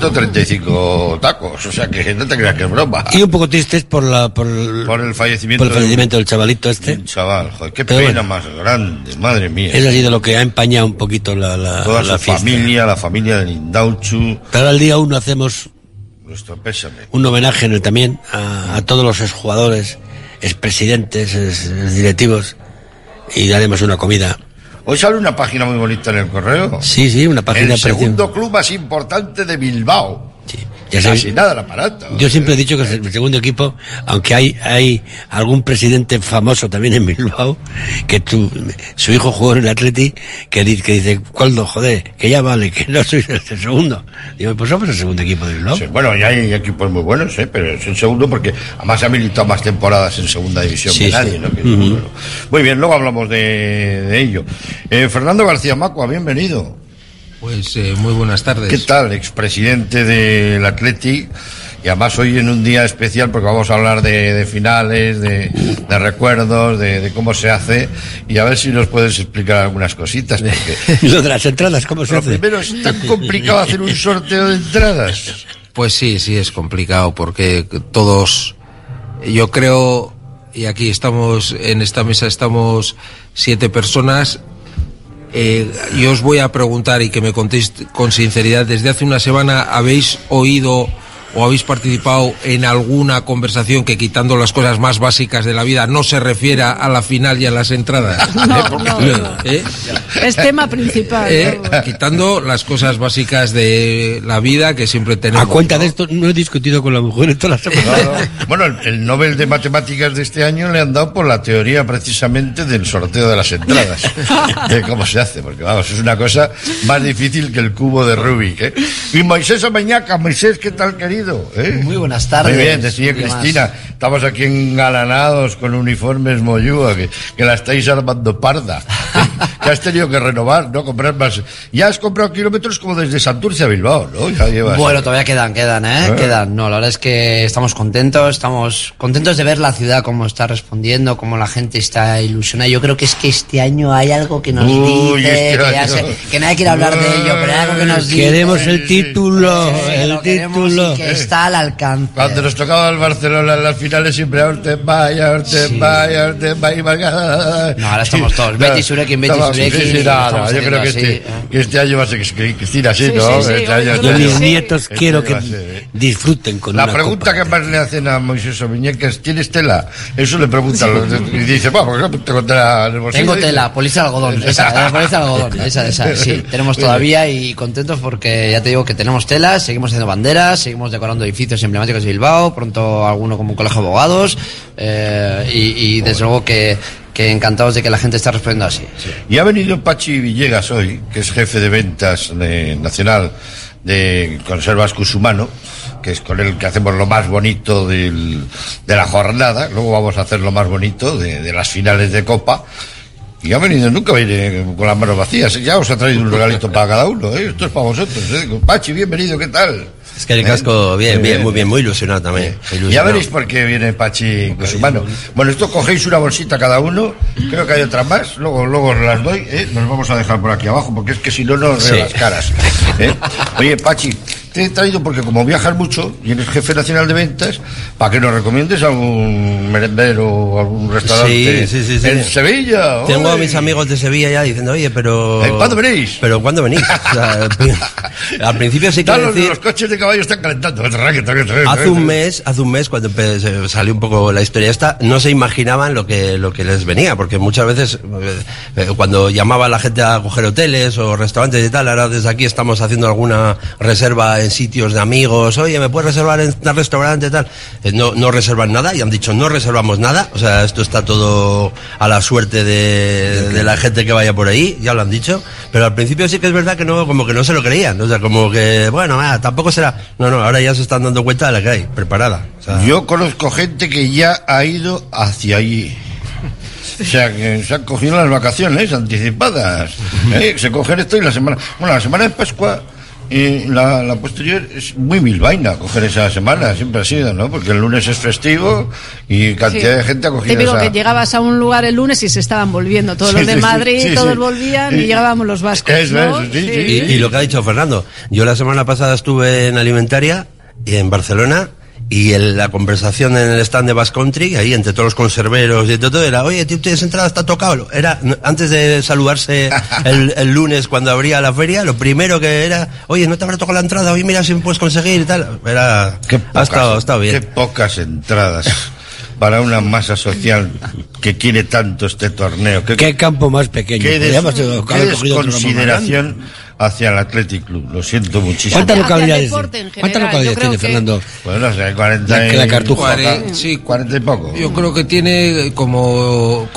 135 tacos, o sea que no te creas que es broma. Y un poco tristes por el fallecimiento del chavalito este. Un chaval, joder, qué pena más grande, madre mía. Eso ha sido lo que ha empañado un poquito toda su familia, la familia del Indauchu. Pero al día 1 hacemos nuestro pésame. Un homenaje en él también a todos los exjugadores, expresidentes, exdirectivos, y daremos una comida. Hoy sale una página muy bonita en el correo. Sí, una página. El segundo club más importante de Bilbao. Sí. Casi nada el aparato. Yo siempre he dicho que es el segundo equipo, aunque hay algún presidente famoso también en Bilbao, que su hijo jugó en el Atleti, que dice, Coldo, joder, que ya vale, que no soy el segundo. Digo, pues somos el segundo equipo de Bilbao. Sí, bueno, y hay equipos muy buenos, pero es el segundo porque además ha militado más temporadas en segunda división que nadie, ¿no? Muy bien, luego hablamos de ello. Fernando García Macua, bienvenido. Pues muy buenas tardes. ¿Qué tal, expresidente del Athletic? Y además hoy en un día especial porque vamos a hablar de finales, de recuerdos, de cómo se hace, y a ver si nos puedes explicar algunas cositas. Lo de las entradas, ¿cómo se hace? Primero, ¿es tan complicado hacer un sorteo de entradas? Pues sí, es complicado porque todos, yo creo, y aquí estamos, en esta mesa estamos 7 personas. Yo os voy a preguntar y que me contéis con sinceridad, desde hace una semana ¿habéis oído o habéis participado en alguna conversación que, quitando las cosas más básicas de la vida, no se refiera a la final y a las entradas? No. Es tema principal. Quitando las cosas básicas de la vida que siempre tenemos. A cuenta de esto, no he discutido con la mujer en todas las semanas. Bueno, el Nobel de Matemáticas de este año le han dado por la teoría precisamente del sorteo de las entradas. De cómo se hace, porque vamos, es una cosa más difícil que el cubo de Rubik. Y Moisés Omeñaca, Moisés, ¿qué tal, querido? Muy buenas tardes. Muy bien, decía Cristina, estamos aquí engalanados con uniformes Moyúa, que la estáis armando parda. Que has tenido que renovar, ¿no? Comprar más. Ya has comprado kilómetros como desde Santurce a Bilbao, ¿no? Ya llevas... Bueno, todavía quedan, quedan. No, la verdad es que estamos contentos de ver la ciudad cómo está respondiendo, cómo la gente está ilusionada. Yo creo que es que este año hay algo que nos dice, que nadie quiere hablar de ello, pero hay algo que nos dice. Queremos el título, que está al alcance. Cuando nos tocaba el Barcelona en las finales siempre Orten vaya. No, ahora estamos todos. Betis, Surek y Betis Breaking. Sí, nada, yo creo que este año va a ser Cristina, sí, ¿no? Yo mis nietos quiero que disfruten con la una pregunta que más le hacen a Moisés Omiñeque es: ¿tienes tela? Eso le preguntan y dice, vamos, tengo tela en el bolsillo. Tengo tela, polisa de algodón, esa, polisa de algodón, esa, sí, tenemos todavía y contentos porque ya te digo que tenemos telas, seguimos haciendo banderas, seguimos decorando edificios emblemáticos de Bilbao, pronto alguno como un colegio de abogados, y desde luego que encantados de que la gente está respondiendo así. Sí. Y ha venido Pachi Villegas hoy, que es jefe de ventas nacional de Conservas Cusumano, que es con el que hacemos lo más bonito de la jornada. Luego vamos a hacer lo más bonito de las finales de Copa. Y ha venido, nunca viene con las manos vacías. Ya os ha traído un regalito para cada uno, ¿eh? Esto es para vosotros, ¿eh? Pachi, bienvenido, ¿qué tal? Es que el casco, bien, muy bien, muy ilusionado también. Ilusionado. Ya veréis por qué viene Pachi con su mano. Bueno, esto cogéis una bolsita cada uno, creo que hay otra más, luego os las doy, nos vamos a dejar por aquí abajo, porque es que si no nos veo las caras. Oye, Pachi, te he traído porque como viajas mucho y eres jefe nacional de ventas, para que nos recomiendes algún merendero o algún restaurante en Sevilla. Tengo a mis amigos de Sevilla ya diciendo, oye, pero... ¿Cuándo venís? Pero ¿cuándo venís? O sea, al principio sí que decir... Los coches de caballo están calentando. Hace un mes cuando salió un poco la historia esta, no se imaginaban lo que les venía, porque muchas veces cuando llamaba la gente a coger hoteles o restaurantes y tal, ahora desde aquí estamos haciendo alguna reserva en sitios de amigos, oye, ¿me puedes reservar en un restaurante y tal? No reservan nada y han dicho, no reservamos nada, o sea, esto está todo a la suerte de la gente que vaya por ahí, ya lo han dicho, pero al principio sí que es verdad que no, como que no se lo creían, o sea, como que, bueno, tampoco será. No, ahora ya se están dando cuenta de la que hay, preparada. O sea, yo conozco gente que ya ha ido hacia allí. O sea, que se han cogido las vacaciones anticipadas. Se cogen esto y la semana de Pascua y la posterior es muy bilbaína coger esa semana, siempre ha sido, ¿no? Porque el lunes es festivo y cantidad de gente ha cogido típico que llegabas a un lugar el lunes y se estaban volviendo todos los de Madrid, todos volvían y llegábamos los vascos, ¿no? Y lo que ha dicho Fernando, yo la semana pasada estuve en Alimentaria y en Barcelona, y la conversación en el stand de Basque Country, ahí entre todos los conserveros y todo, era, oye, tío, ¿tienes entrada? Está tocado. Era, antes de saludarse el lunes cuando abría la feria, lo primero que era, oye, ¿no te habrá tocado la entrada? Oye, mira si me puedes conseguir y tal. Era, ha estado bien. Qué pocas entradas para una masa social que quiere tanto este torneo. ¿Qué campo más pequeño? Qué desconsideración hacia el Athletic Club, lo siento muchísimo. ¿Cuántas localidades tiene Fernando? Bueno, o sea, 40 la Cartuja. 40 y poco. Yo creo que tiene como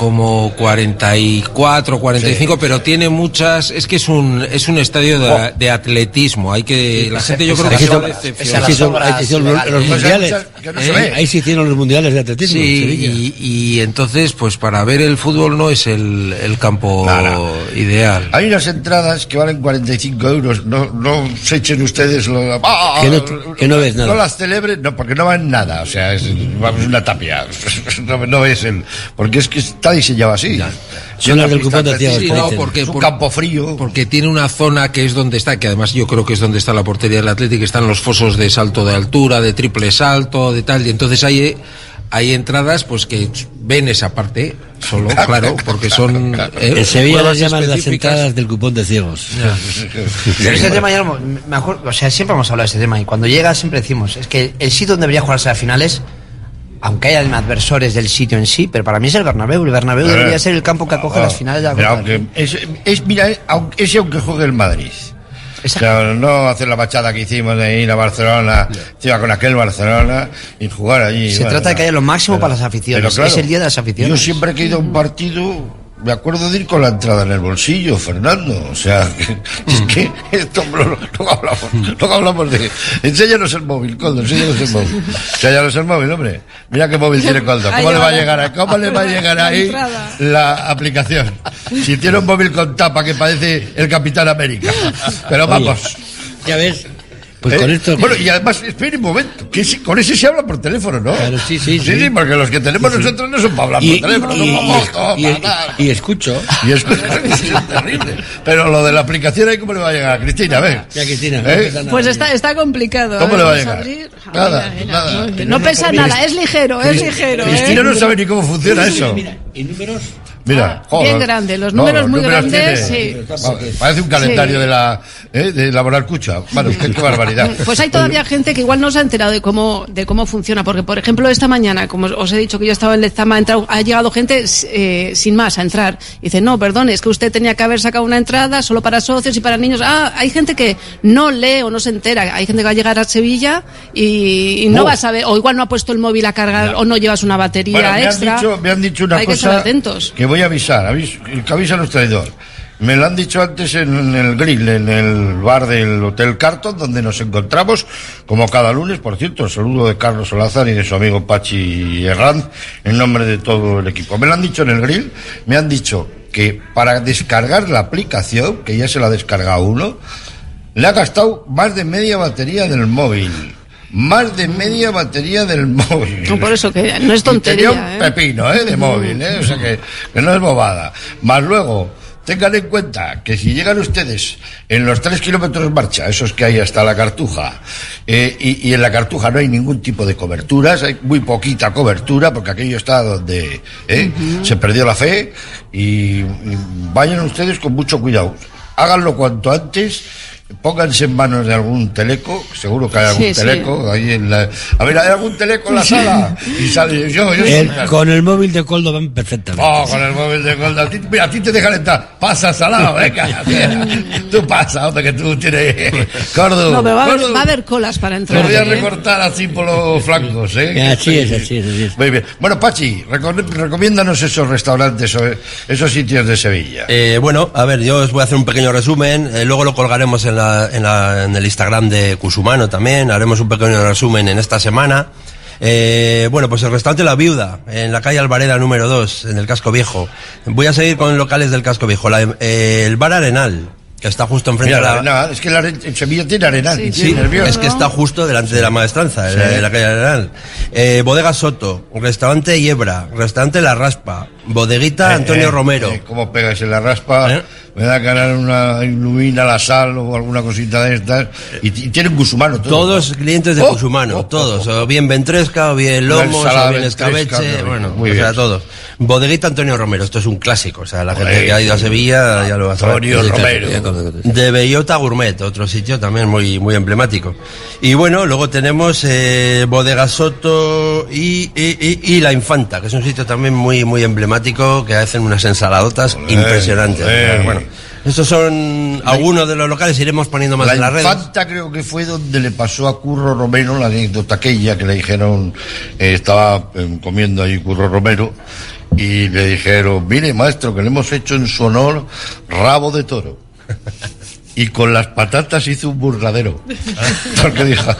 44, 45, pero tiene muchas, es que es un estadio de atletismo, hay que la gente yo creo que se va a decepcionar. Los mundiales. Ahí sí hicieron los mundiales de atletismo. Sí, y entonces pues para ver el fútbol no es el campo ideal. Hay unas entradas que valen 45 euros, no se echen ustedes que no ves nada. No las celebren, no, porque no van nada, o sea, es una tapia. No ves porque es que está diseñado así. Son las del cupón de es un campo frío. Porque tiene una zona que es donde está, que además yo creo que es donde está la portería del Atlético, están los fosos de salto de altura, de triple salto, de tal, y entonces hay entradas pues que ven esa parte solo, claro, porque son en Sevilla las llaman las entradas del cupón de ciegos. Pero ese tema ya me acuerdo, o sea, siempre hemos hablado de ese tema y cuando llega siempre decimos, es que el sitio donde debería jugarse las finales, aunque haya adversores del sitio en sí, pero para mí es el Bernabéu. El Bernabéu debería ser el campo que acoge las finales de la Copa. Aunque juegue el Madrid. O sea, no hacer la bachada que hicimos de ir a Barcelona, con aquel Barcelona y jugar allí. Se trata de que haya lo máximo para las aficiones. Claro, es el día de las aficiones. Yo siempre que he ido a un partido, me acuerdo de ir con la entrada en el bolsillo, Fernando. O sea, es que esto no hablamos de... Enséñanos el móvil, Coldo, enséñanos el móvil, hombre. Mira qué móvil tiene Coldo. ¿Cómo le va a llegar ahí la aplicación? Si tiene un móvil con tapa que parece el Capitán América. Pero vamos. Ya ves. Pues con esto... Bueno, y además, espere un momento, que con ese se habla por teléfono, ¿no? Claro, sí, porque los que tenemos nosotros no son para hablar por teléfono, y escucho. Y escucho, es terrible. Pero lo de la aplicación, ¿ahí cómo le va a llegar? Cristina, a ver. Ya, Cristina, pues está complicado. ¿Cómo le va a llegar? Nada. No pesa nada, es ligero. Cristina no sabe ni cómo funciona eso. Mira. ¿Y números? Mira, bien grande, los números muy grandes, sí. Parece un calendario de Laboral Cucha. Bueno, qué barbaridad. Pues hay todavía gente que igual no se ha enterado de cómo funciona, porque por ejemplo esta mañana, como os he dicho que yo estaba en Lezama, ha llegado gente sin más a entrar. Y dice, no, perdón, es que usted tenía que haber sacado una entrada solo para socios y para niños. Hay gente que no lee o no se entera. Hay gente que va a llegar a Sevilla y no va a saber, o igual no ha puesto el móvil a cargar o no llevas una batería extra. Me han dicho una hay cosa. Que estar atentos. Que voy a avisar, el que avisa no es traidor. Me lo han dicho antes en el grill, en el bar del Hotel Carton, donde nos encontramos, como cada lunes. Por cierto, el saludo de Carlos Solazar y de su amigo Pachi Herranz, en nombre de todo el equipo. Me lo han dicho en el grill, me han dicho que para descargar la aplicación, que ya se la ha descargado uno, le ha gastado más de media batería del móvil. Más de media batería del móvil. No, por eso que no es tontería. Tenía un pepino, de móvil, o sea que no es bobada. Más luego, tengan en cuenta que si llegan ustedes en los 3 kilómetros marcha, esos que hay hasta la Cartuja, y en la Cartuja no hay ningún tipo de coberturas, hay muy poquita cobertura, porque aquello está donde se perdió la fe, y vayan ustedes con mucho cuidado. Háganlo cuanto antes. Pónganse en manos de algún teleco, seguro que hay algún teleco ahí en la... A ver, ¿hay algún teleco en la sala? Y sale con el móvil de Coldo van perfectamente. Con el móvil de Coldo. A ti te dejan entrar. Pasa salado, venga. Tú pasa, hombre, que tú tienes... Cordo. No, pero va a haber colas para entrar. Te voy a recortar así por los flancos, Así es. Muy bien. Bueno, Pachi, recomiéndanos esos restaurantes, esos sitios de Sevilla. Bueno, a ver, yo os voy a hacer un pequeño resumen. Luego lo colgaremos en el Instagram de Cusumano también. Haremos un pequeño resumen en esta semana. Bueno, pues el restaurante La Viuda, en la calle Alvareda número 2, en el Casco Viejo. Voy a seguir con locales del Casco Viejo. El Bar Arenal, que está justo enfrente de la... Arenal, es que en Sevilla tiene Arenal. Sí, es que está justo delante de la Maestranza, en la calle Arenal. Bodega Soto, restaurante Hiebra, restaurante La Raspa, bodeguita Antonio Romero. ¿Cómo pegas en La Raspa? Me da ganar una ilumina la sal o alguna cosita de estas. Y tienen Cusumano. Todos clientes de Cusumano, todos. O bien ventresca, o bien lomos, o bien escabeche. Bueno, muy bien. Todos. Bodeguita Antonio Romero, esto es un clásico. O sea, la gente que ha ido a Sevilla ya lo va a saber. Antonio Romero. De Bellota Gourmet, otro sitio también muy, muy emblemático. Y bueno, luego tenemos Bodega Soto y La Infanta, que es un sitio también muy, muy emblemático, que hacen unas ensaladotas impresionantes. Bueno, estos son algunos de los locales, iremos poniendo más en las redes. La Infanta creo que fue donde le pasó a Curro Romero la anécdota aquella que le dijeron, estaba comiendo ahí Curro Romero, y le dijeron, mire maestro, que le hemos hecho en su honor rabo de toro. Y con las patatas hizo un burladero. Porque dijo...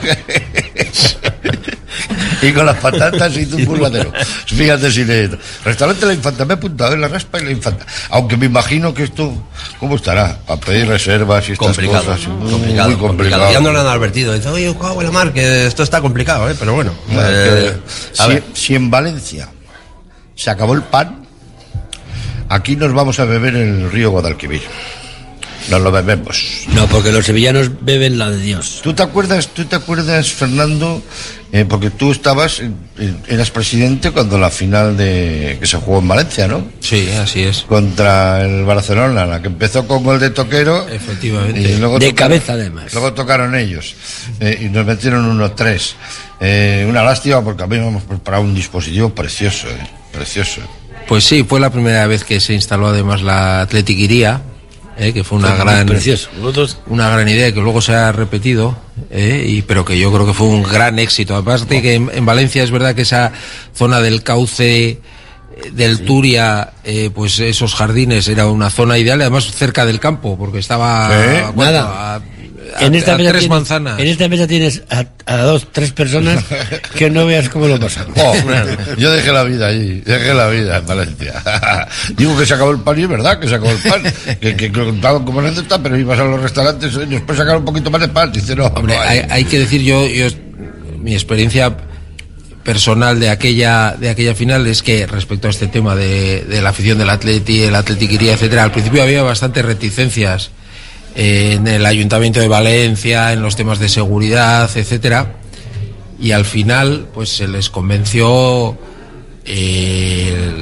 Y con las patatas hizo un burladero. Fíjate si le... Restaurante La Infanta, me he apuntado en La Raspa y La Infanta. Aunque me imagino que esto... ¿Cómo estará? Para pedir reservas y estas cosas. Muy complicado. Ya no lo han advertido. Dice, oye, cago en la mar, que esto está complicado, pero bueno. Si en Valencia se acabó el pan, aquí nos vamos a beber en el río Guadalquivir. Nos lo bebemos. No, porque los sevillanos beben la de Dios. ¿Tú te acuerdas, Fernando? Porque tú eras presidente cuando la final que se jugó en Valencia, ¿no? Sí, así es. Contra el Barcelona, la que empezó con gol de Toquero. Efectivamente. Y luego cabeza, además. Luego tocaron ellos. Y nos metieron 1-3. Una lástima porque habíamos preparado un dispositivo precioso, precioso. Pues sí, fue la primera vez que se instaló además la Athletic Iría. Que fue una gran idea que luego se ha repetido, pero que yo creo que fue un gran éxito. Aparte que en Valencia es verdad que esa zona del cauce del Turia, pues esos jardines era una zona ideal, además cerca del campo, porque estaba en esta mesa 3 manzanas. En esta mesa tienes a 2-3 personas que no veas cómo lo pasan. Yo dejé la vida allí, en Valencia. Digo que se acabó el pan y es verdad que se acabó el pan. que contaban como anécdota, pero ibas a los restaurantes y después sacar un poquito más de pan. Dice, no, hombre, hay que decir, yo mi experiencia personal de aquella final es que respecto a este tema de la afición del Atleti, el Athletic Iría, etcétera, al principio había bastantes reticencias en el Ayuntamiento de Valencia, en los temas de seguridad, etcétera, y al final pues se les convenció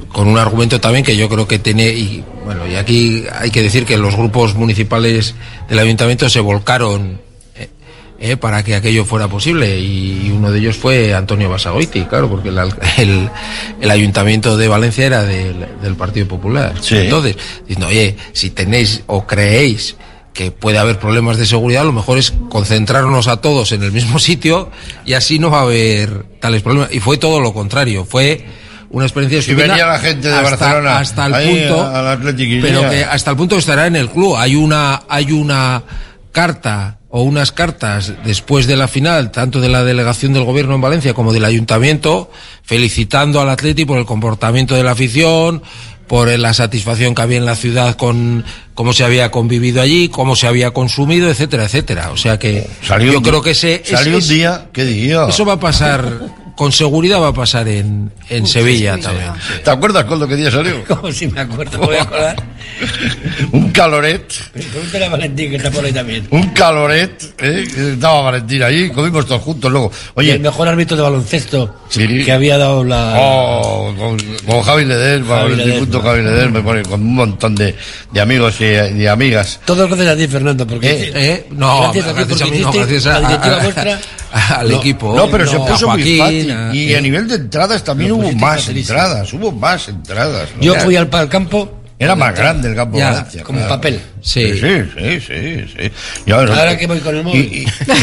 con un argumento también que yo creo que tiene, y bueno, y aquí hay que decir que los grupos municipales del ayuntamiento se volcaron para que aquello fuera posible, y uno de ellos fue Antonio Basagoiti, claro, porque el ayuntamiento de Valencia era del Partido Popular. Sí. Entonces, diciendo, oye, si tenéis o creéis que puede haber problemas de seguridad, lo mejor es concentrarnos a todos en el mismo sitio y así no va a haber tales problemas. Y fue todo lo contrario, fue una experiencia estupenda. Si venía la gente de Barcelona hasta el punto, pero que hasta el punto que estará en el club. Hay una carta o unas cartas después de la final, tanto de la delegación del gobierno en Valencia como del ayuntamiento, felicitando al Atleti por el comportamiento de la afición, por la satisfacción que había en la ciudad con cómo se había convivido allí, cómo se había consumido, etcétera, etcétera. O sea que yo creo que un día, ¿qué día? Eso va a pasar, con seguridad va a pasar en Sevilla también. Sí. ¿Te acuerdas con lo que día salió? ¿Cómo si me acuerdo? Me voy a acordar. Un caloret. Pregúntale a Valentín, que está por ahí también. Un caloret, estaba Valentín ahí, comimos todos juntos luego. Oye, el mejor árbitro de baloncesto que había dado con Javi Ledel, me pone con un montón de amigos y amigas. Todo gracias a ti, Fernando, porque gracias a mí, no, gracias al equipo. No, pero se puso muy fácil. Y a nivel de entradas también hubo más entradas. ¿No? Yo fui al campo. Era más grande el campo de Valencia. Como papel. Sí. Y ahora que voy con el móvil.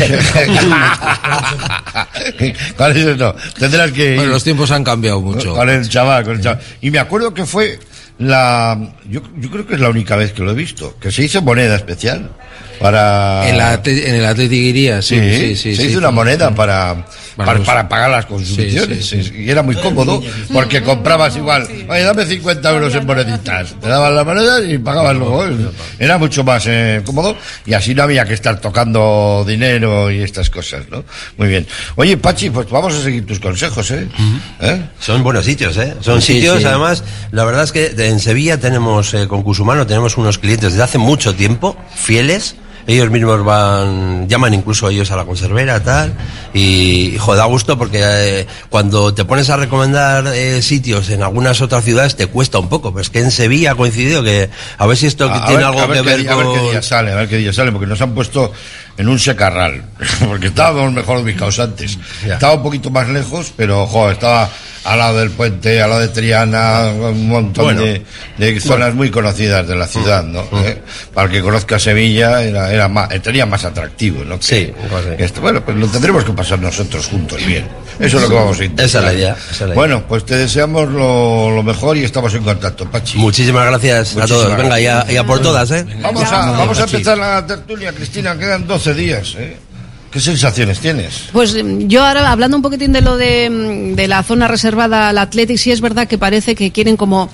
¿Cuál es eso? Tendrás que ir. Bueno, los tiempos han cambiado mucho. Con el chaval. Y me acuerdo que fue yo creo que es la única vez que lo he visto, que se hizo moneda especial para en el Athletic Iría, se hizo una moneda para pagar las consumiciones, y era muy cómodo porque comprabas igual, oye, dame 50 euros en moneditas, te daban la moneda y pagabas luego, era mucho más cómodo, y así no había que estar tocando dinero y estas cosas, ¿no? Muy bien. Oye, Pachi, pues vamos a seguir tus consejos, Son buenos sitios, son sitios, además, la verdad es que en Sevilla tenemos, con Cusumano tenemos unos clientes desde hace mucho tiempo, fieles. Ellos mismos llaman incluso ellos a la conservera, tal, y da gusto porque cuando te pones a recomendar sitios en algunas otras ciudades te cuesta un poco, pero es que en Sevilla ha coincidido que a ver si esto tiene algo que ver con... A ver qué día sale, porque nos han puesto en un secarral, porque estábamos mejor ubicados antes. Estaba un poquito más lejos, pero estaba al lado del puente, al lado de Triana, un montón de zonas muy conocidas de la ciudad, ¿no? Para el que conozca Sevilla tenía más atractivo, ¿no? Bueno, pues lo tendremos que pasar nosotros juntos bien. Eso es lo que vamos a intentar. Esa es la idea. Bueno, pues te deseamos lo mejor y estamos en contacto, Pachi. Muchísimas gracias a todos. Venga, y a por todas, Vamos a empezar la tertulia, Cristina, quedan 12 días, ¿Qué sensaciones tienes? Pues yo ahora, hablando un poquitín de lo de la zona reservada al Athletic, sí es verdad que parece que quieren como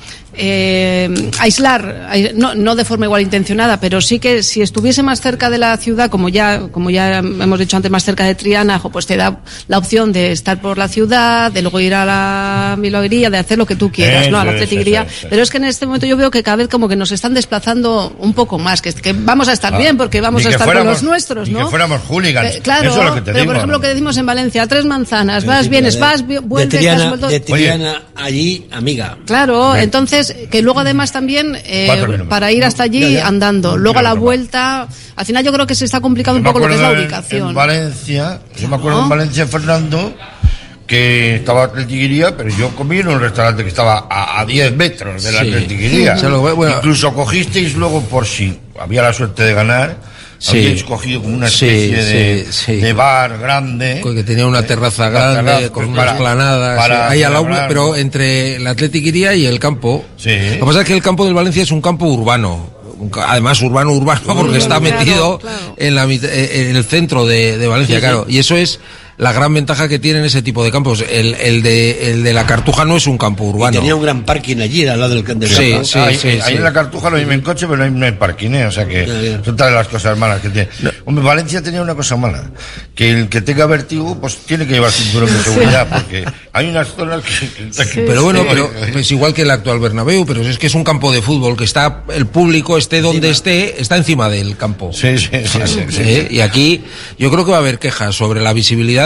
aislar, no de forma igual intencionada, pero sí que si estuviese más cerca de la ciudad, como ya hemos dicho antes, más cerca de Triana, pues te da la opción de estar por la ciudad, de luego ir a la Bilbaoería, de hacer lo que tú quieras, ¿no? A la Athletic Iría. Pero es que en este momento yo veo que cada vez como que nos están desplazando un poco más, que vamos a estar bien, porque vamos a estar con los nuestros, ¿no? Que fuéramos hooligans. Claro, eso es lo que te pero digo, por ejemplo, lo que decimos en Valencia, 3 manzanas, vas, vienes, vuelves, de Triana allí, amiga. Claro, entonces, que luego además también, para ir hasta allí andando, luego a la vuelta, al final yo creo que se está complicando un poco lo que es la ubicación. En Valencia, yo me acuerdo en Valencia, Fernando, que estaba Athletic Iría, pero yo comí en un restaurante que estaba a 10 metros de la Athletic Iría. Incluso cogisteis luego, por si había la suerte de ganar, habíais cogido como una especie de bar grande, que tenía una terraza grande con unas esplanadas ahí al lado, pero entre la Athletic Iría y el campo. Lo que pasa es que el campo del Valencia es un campo urbano, además urbano porque está metido en el centro de Valencia, claro, y eso es la gran ventaja que tienen ese tipo de campos. El de la Cartuja no es un campo urbano. Y tenía un gran parking allí al lado del campo. Ahí en la Cartuja lo mismo en coche, pero no hay parking, o sea que son todas las cosas malas que tiene. Hombre, Valencia tenía una cosa mala, que el que tenga vértigo pues tiene que llevar cinturón de seguridad, porque hay unas zonas que pero bueno, pero es igual que el actual Bernabéu, pero es que es un campo de fútbol que está, el público esté donde esté, está encima del campo. Sí. Y aquí yo creo que va a haber quejas sobre la visibilidad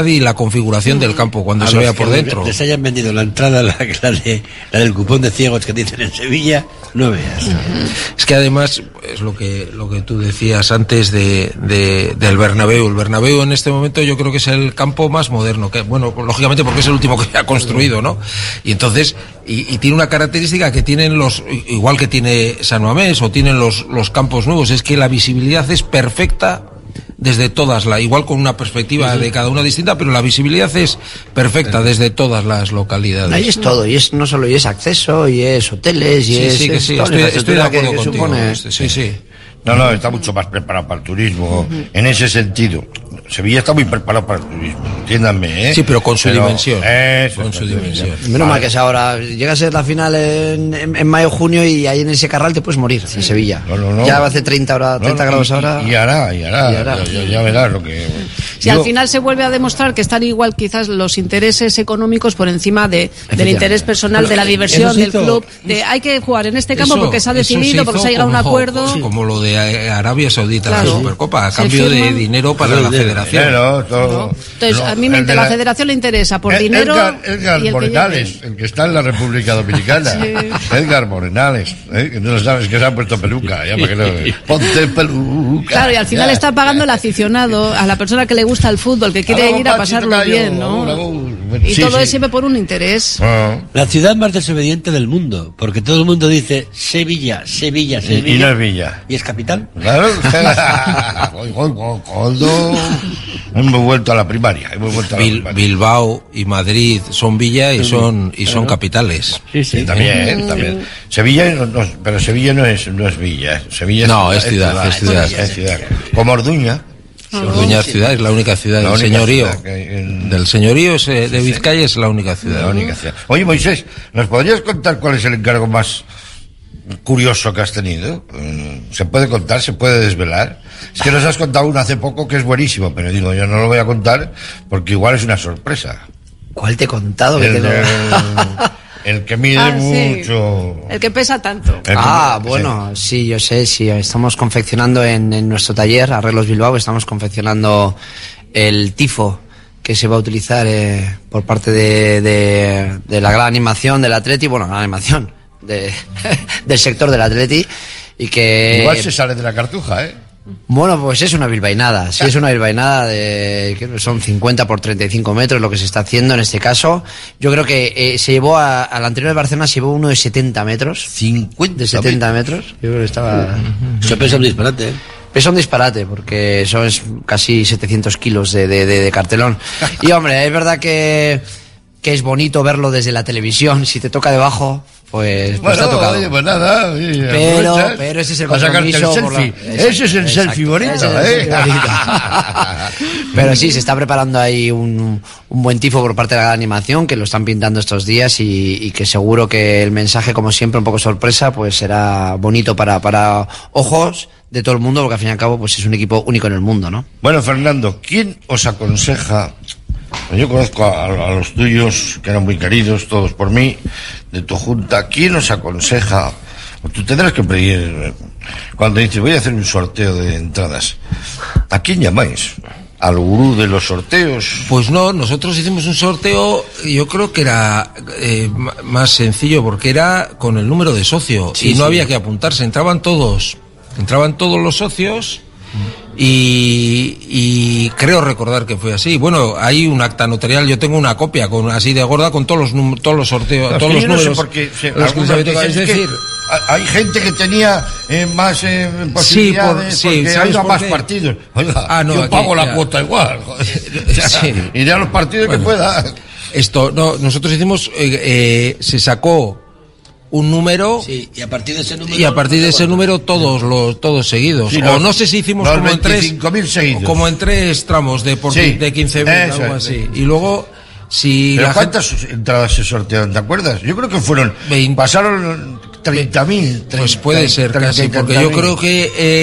y la configuración del campo cuando A se los vea que por dentro. Les hayan vendido la entrada, la del cupón de ciegos que dicen en Sevilla, no veas. Es que además es lo que tú decías antes del Bernabéu. El Bernabéu en este momento yo creo que es el campo más moderno, que bueno, lógicamente porque es el último que ha construido, ¿no? Y entonces y tiene una característica que tienen igual que tiene San Mamés o tienen los campos nuevos, es que la visibilidad es perfecta desde igual con una perspectiva de cada una distinta, pero la visibilidad es perfecta desde todas las localidades. Ahí es todo, y es no solo, y es acceso, y es hoteles, y sí, estoy de acuerdo contigo. Sí. No, está mucho más preparado para el turismo, en ese sentido. Sevilla está muy preparado para el turismo, entiéndanme, ¿eh? Sí, pero con su dimensión. Con su dimensión. Menos mal que es ahora, llega a ser la final en mayo, junio, y ahí en ese Carral te puedes morir, en Sevilla. No. Ya hace 30 grados ahora. Y hará. Ya verás lo que... Si al final se vuelve a demostrar que están igual quizás los intereses económicos por encima del interés personal, de la diversión, del club, hay que jugar en este campo porque se ha decidido, porque se ha llegado a un acuerdo. Como lo de Arabia Saudita, claro. La Supercopa, a cambio de dinero para la federación. Entonces, a mí la federación le interesa por dinero. Edgar Morenales, el que está en la República Dominicana. Sí. Edgar Morenales, que no lo sabes, que se ha puesto peluca. Ya para que no... Ponte peluca. Claro, y al final está pagando el aficionado, a la persona que le gusta el fútbol, que quiere ir a pasarlo bien, ¿no? Y todo es siempre por un interés. La ciudad más desobediente del mundo, porque todo el mundo dice Sevilla. Y no es Villa. ¿Y es capital? Claro. Hemos vuelto a la primaria. Bilbao y Madrid son villa y son capitales. Sí, también. Sevilla, pero Sevilla no es villa. Sevilla es ciudad. Como Orduña. Orduña es ciudad, es la única ciudad del señorío. Del señorío de Vizcaya es la única ciudad. Oye, Moisés, ¿nos podrías contar cuál es el encargo más curioso que has tenido? ¿Se puede contar? ¿Se puede desvelar? Es que nos has contado uno hace poco que es buenísimo, pero digo, yo no lo voy a contar porque igual es una sorpresa. ¿Cuál te he contado? El que mide mucho. El que pesa tanto. Sí, yo sé, sí. Estamos confeccionando en nuestro taller, Arreglos Bilbao, estamos confeccionando el tifo que se va a utilizar por parte de la gran animación del Atleti, gran animación del sector del Atleti, y que... Igual se sale de la cartuja, ¿eh? Bueno, pues es una bilbainada. Sí, es una bilbainada creo que son 50 por 35 metros lo que se está haciendo en este caso. Yo creo que se llevó al anterior de Barcelona, se llevó uno de 70 metros. 50 de 70 metros. Yo creo que estaba... Eso pesa un disparate, ¿eh? Pesa un disparate, porque son casi 700 kilos de cartelón. Y hombre, es verdad que es bonito verlo desde la televisión. Si te toca debajo... Pues te ha tocado. Oye, pues nada, pero ese es el compromiso. Ese es el selfie bonito, Pero sí, se está preparando ahí un buen tifo por parte de la animación, que lo están pintando estos días, y que seguro que el mensaje, como siempre, un poco sorpresa, pues será bonito para ojos de todo el mundo, porque al fin y al cabo pues es un equipo único en el mundo, ¿no? Bueno, Fernando, ¿quién os aconseja? Yo conozco a los tuyos, que eran muy queridos, todos por mí, de tu junta. ¿Quién os aconseja? Tú tendrás que pedir, cuando dices, voy a hacer un sorteo de entradas, ¿a quién llamáis? ¿Al gurú de los sorteos? Pues no, nosotros hicimos un sorteo, yo creo que era más sencillo, porque era con el número de socio, y no había que apuntarse, entraban todos los socios. Y creo recordar que fue así. Bueno, hay un acta notarial, yo tengo una copia así de gorda con todos los sorteos, todos los números. Es decir, hay gente que tenía más posibilidades porque ha ido a más partidos. Oiga, yo pago la cuota igual. Iré a los partidos que pueda. Nosotros hicimos, se sacó un número, y a partir de ese número todos seguidos, o no sé si hicimos como en tres tramos de 15.000, algo así, y luego ¿Pero cuántas entradas se sortearon, te acuerdas? Yo creo que pasaron 30.000. Pues puede ser casi, porque yo creo que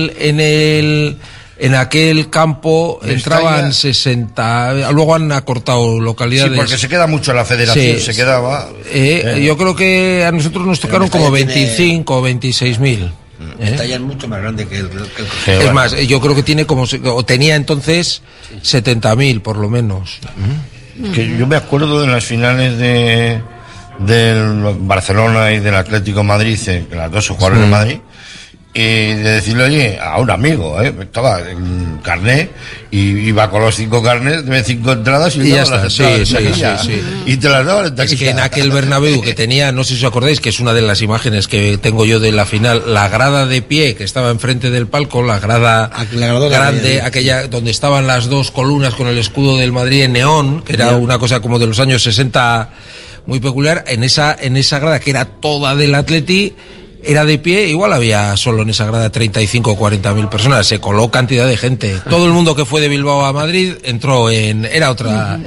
en aquel campo entraban 60, luego han acortado localidades. Sí, porque se queda mucho la federación, se quedaba. Yo creo que a nosotros nos tocaron como 25 o 26.000. Está ya mucho más grande que el Es más, yo creo que tiene o tenía entonces 70.000 por lo menos. Que yo me acuerdo de las finales del Barcelona y del Atlético de Madrid, que las dos se jugaron en Madrid, y de decirle, oye, a un amigo, estaba el carnet, y iba con los 5 carnets, de 5 entradas y ya está. Sí. Y te las daban en taquilla. Es que en aquel Bernabéu que tenía, no sé si os acordáis, que es una de las imágenes que tengo yo de la final, la grada de pie que estaba enfrente del palco, la grada grande, aquella donde estaban las 2 columnas con el escudo del Madrid en neón, que era una cosa como de los años 60 muy peculiar. En esa grada que era toda del Atleti, era de pie, igual había solo en esa grada 35 o 40.000 personas, se coló cantidad de gente. Todo el mundo que fue de Bilbao a Madrid entró era otra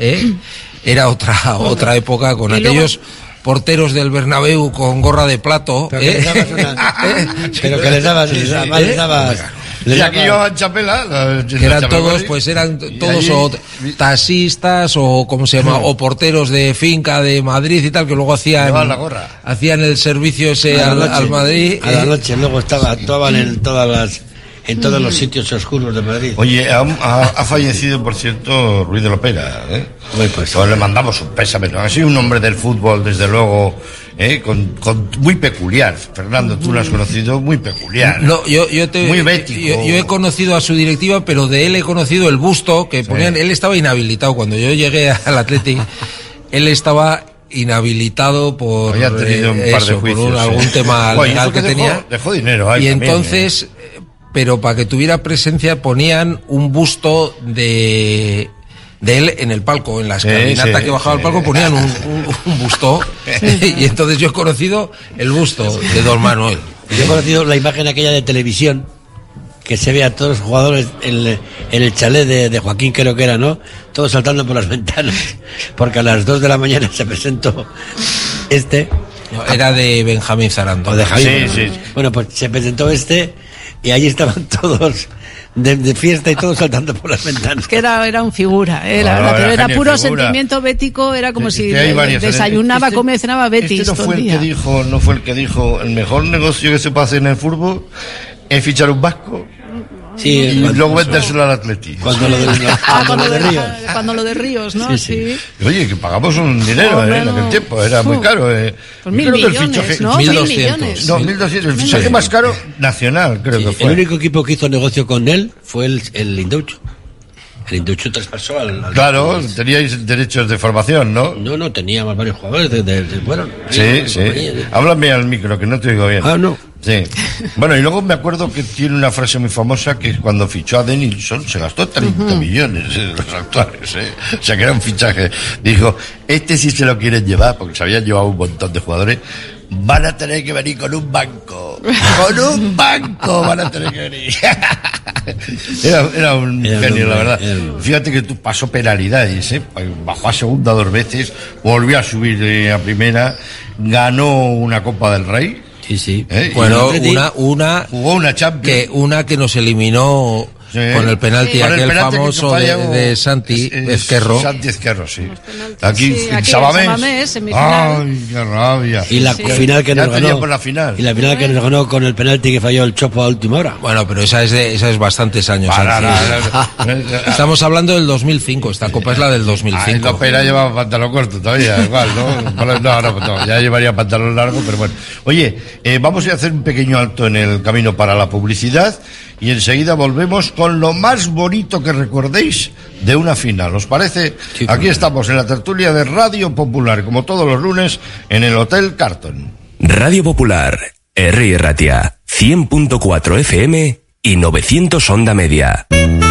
época, con aquellos porteros del Bernabéu con gorra de plato. Pero que les dabas, Y aquí llevaban chapela. Que eran todos, pues eran todos o taxistas o ¿cómo se llama? O porteros de finca de Madrid y tal, que luego hacían el servicio ese al Madrid. A la noche, luego actuaban en todos los sitios oscuros de Madrid. Oye, ha fallecido, por cierto, Ruiz de Lopera, Pues le mandamos un pésame. Ha sido un hombre del fútbol, desde luego, muy peculiar. Fernando, tú lo has conocido, muy peculiar. No, muy bético. Yo he conocido a su directiva, pero de él he conocido el busto que ponían. Él estaba inhabilitado cuando yo llegué al Atleti. Él estaba inhabilitado por había tenido un par de juicios, algún tema legal que tenía. Dejó dinero ahí. Y también, entonces, pero para que tuviera presencia ponían un busto de él en el palco, en la escalinata que bajaba al palco ponían un busto. Y entonces yo he conocido el busto de Don Manuel. Yo he conocido la imagen aquella de televisión que se ve a todos los jugadores en el chalet de Joaquín, creo que era, ¿no? Todos saltando por las ventanas, porque a las 2 de la mañana se presentó No, era de Benjamín Zarando. O de Javier. Sí. Bueno, pues se presentó y allí estaban todos de fiesta y todos saltando por las ventanas. Que era un figura, la verdad, pero era puro sentimiento bético, era como si desayunaba, comía y cenaba Betis. No fue el que dijo el mejor negocio que se puede hacer en el fútbol es fichar un vasco. Sí, y luego vendérselo al Atleti. Cuando lo de Ríos, ¿no? Sí. Oye, que pagamos un dinero en aquel tiempo, era muy caro. Pues 1.000 millones, ¿no? 1.200. No, 1.200. El fichaje más caro nacional, creo que fue. El único equipo que hizo negocio con él fue el Indaucho. El Indaucho traspasó al claro, teníais derechos de formación, ¿no? No, teníamos varios jugadores bueno. Sí. Háblame al micro, que no te oigo bien. No. Sí. Bueno, y luego me acuerdo que tiene una frase muy famosa que cuando fichó a Denilson se gastó 30 millones los actuales, O sea que era un fichaje. Dijo, sí se lo quieren llevar, porque se habían llevado un montón de jugadores. Van a tener que venir con un banco. Con un banco van a tener que venir. Era un genio, la verdad. Fíjate que tú pasó penalidades, bajó a segunda 2 veces, volvió a subir a primera, ganó una Copa del Rey. Sí. Bueno, jugó una Champions. Una que nos eliminó con el penalti, aquel famoso de Santi Ezquerro. Santi Ezquerro, sí. Aquí en Sabamés, semifinal. Ay, qué rabia. Y la final que nos ganó. Por la final. Y la final que nos ganó con el penalti que falló el Chopo a última hora. Bueno, pero esa es bastantes años. Estamos hablando del 2005. Esta copa es la del 2005. Lopera llevaba pantalón corto todavía, igual, ¿no? No, ya llevaría pantalón largo, pero bueno. Oye, vamos a hacer un pequeño alto en el camino para la publicidad y enseguida volvemos con lo más bonito que recordéis de una final. ¿Os parece? Sí, aquí estamos en la tertulia de Radio Popular, como todos los lunes, en el Hotel Carton. Radio Popular, R. Ratia, 100.4 FM y 900 onda media.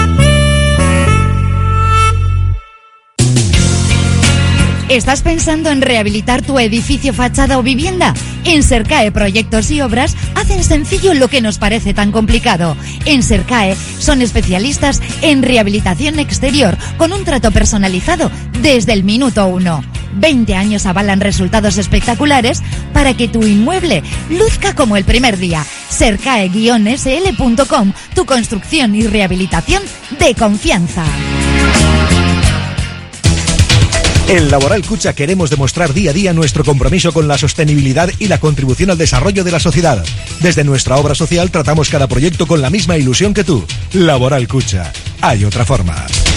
¿Estás pensando en rehabilitar tu edificio, fachada o vivienda? En Sercae Proyectos y Obras hacen sencillo lo que nos parece tan complicado. En Sercae son especialistas en rehabilitación exterior con un trato personalizado desde el minuto 1. 20 años avalan resultados espectaculares para que tu inmueble luzca como el primer día. Sercae-sl.com, tu construcción y rehabilitación de confianza. En Laboral Cucha queremos demostrar día a día nuestro compromiso con la sostenibilidad y la contribución al desarrollo de la sociedad. Desde nuestra obra social tratamos cada proyecto con la misma ilusión que tú. Laboral Cucha. Hay otra forma.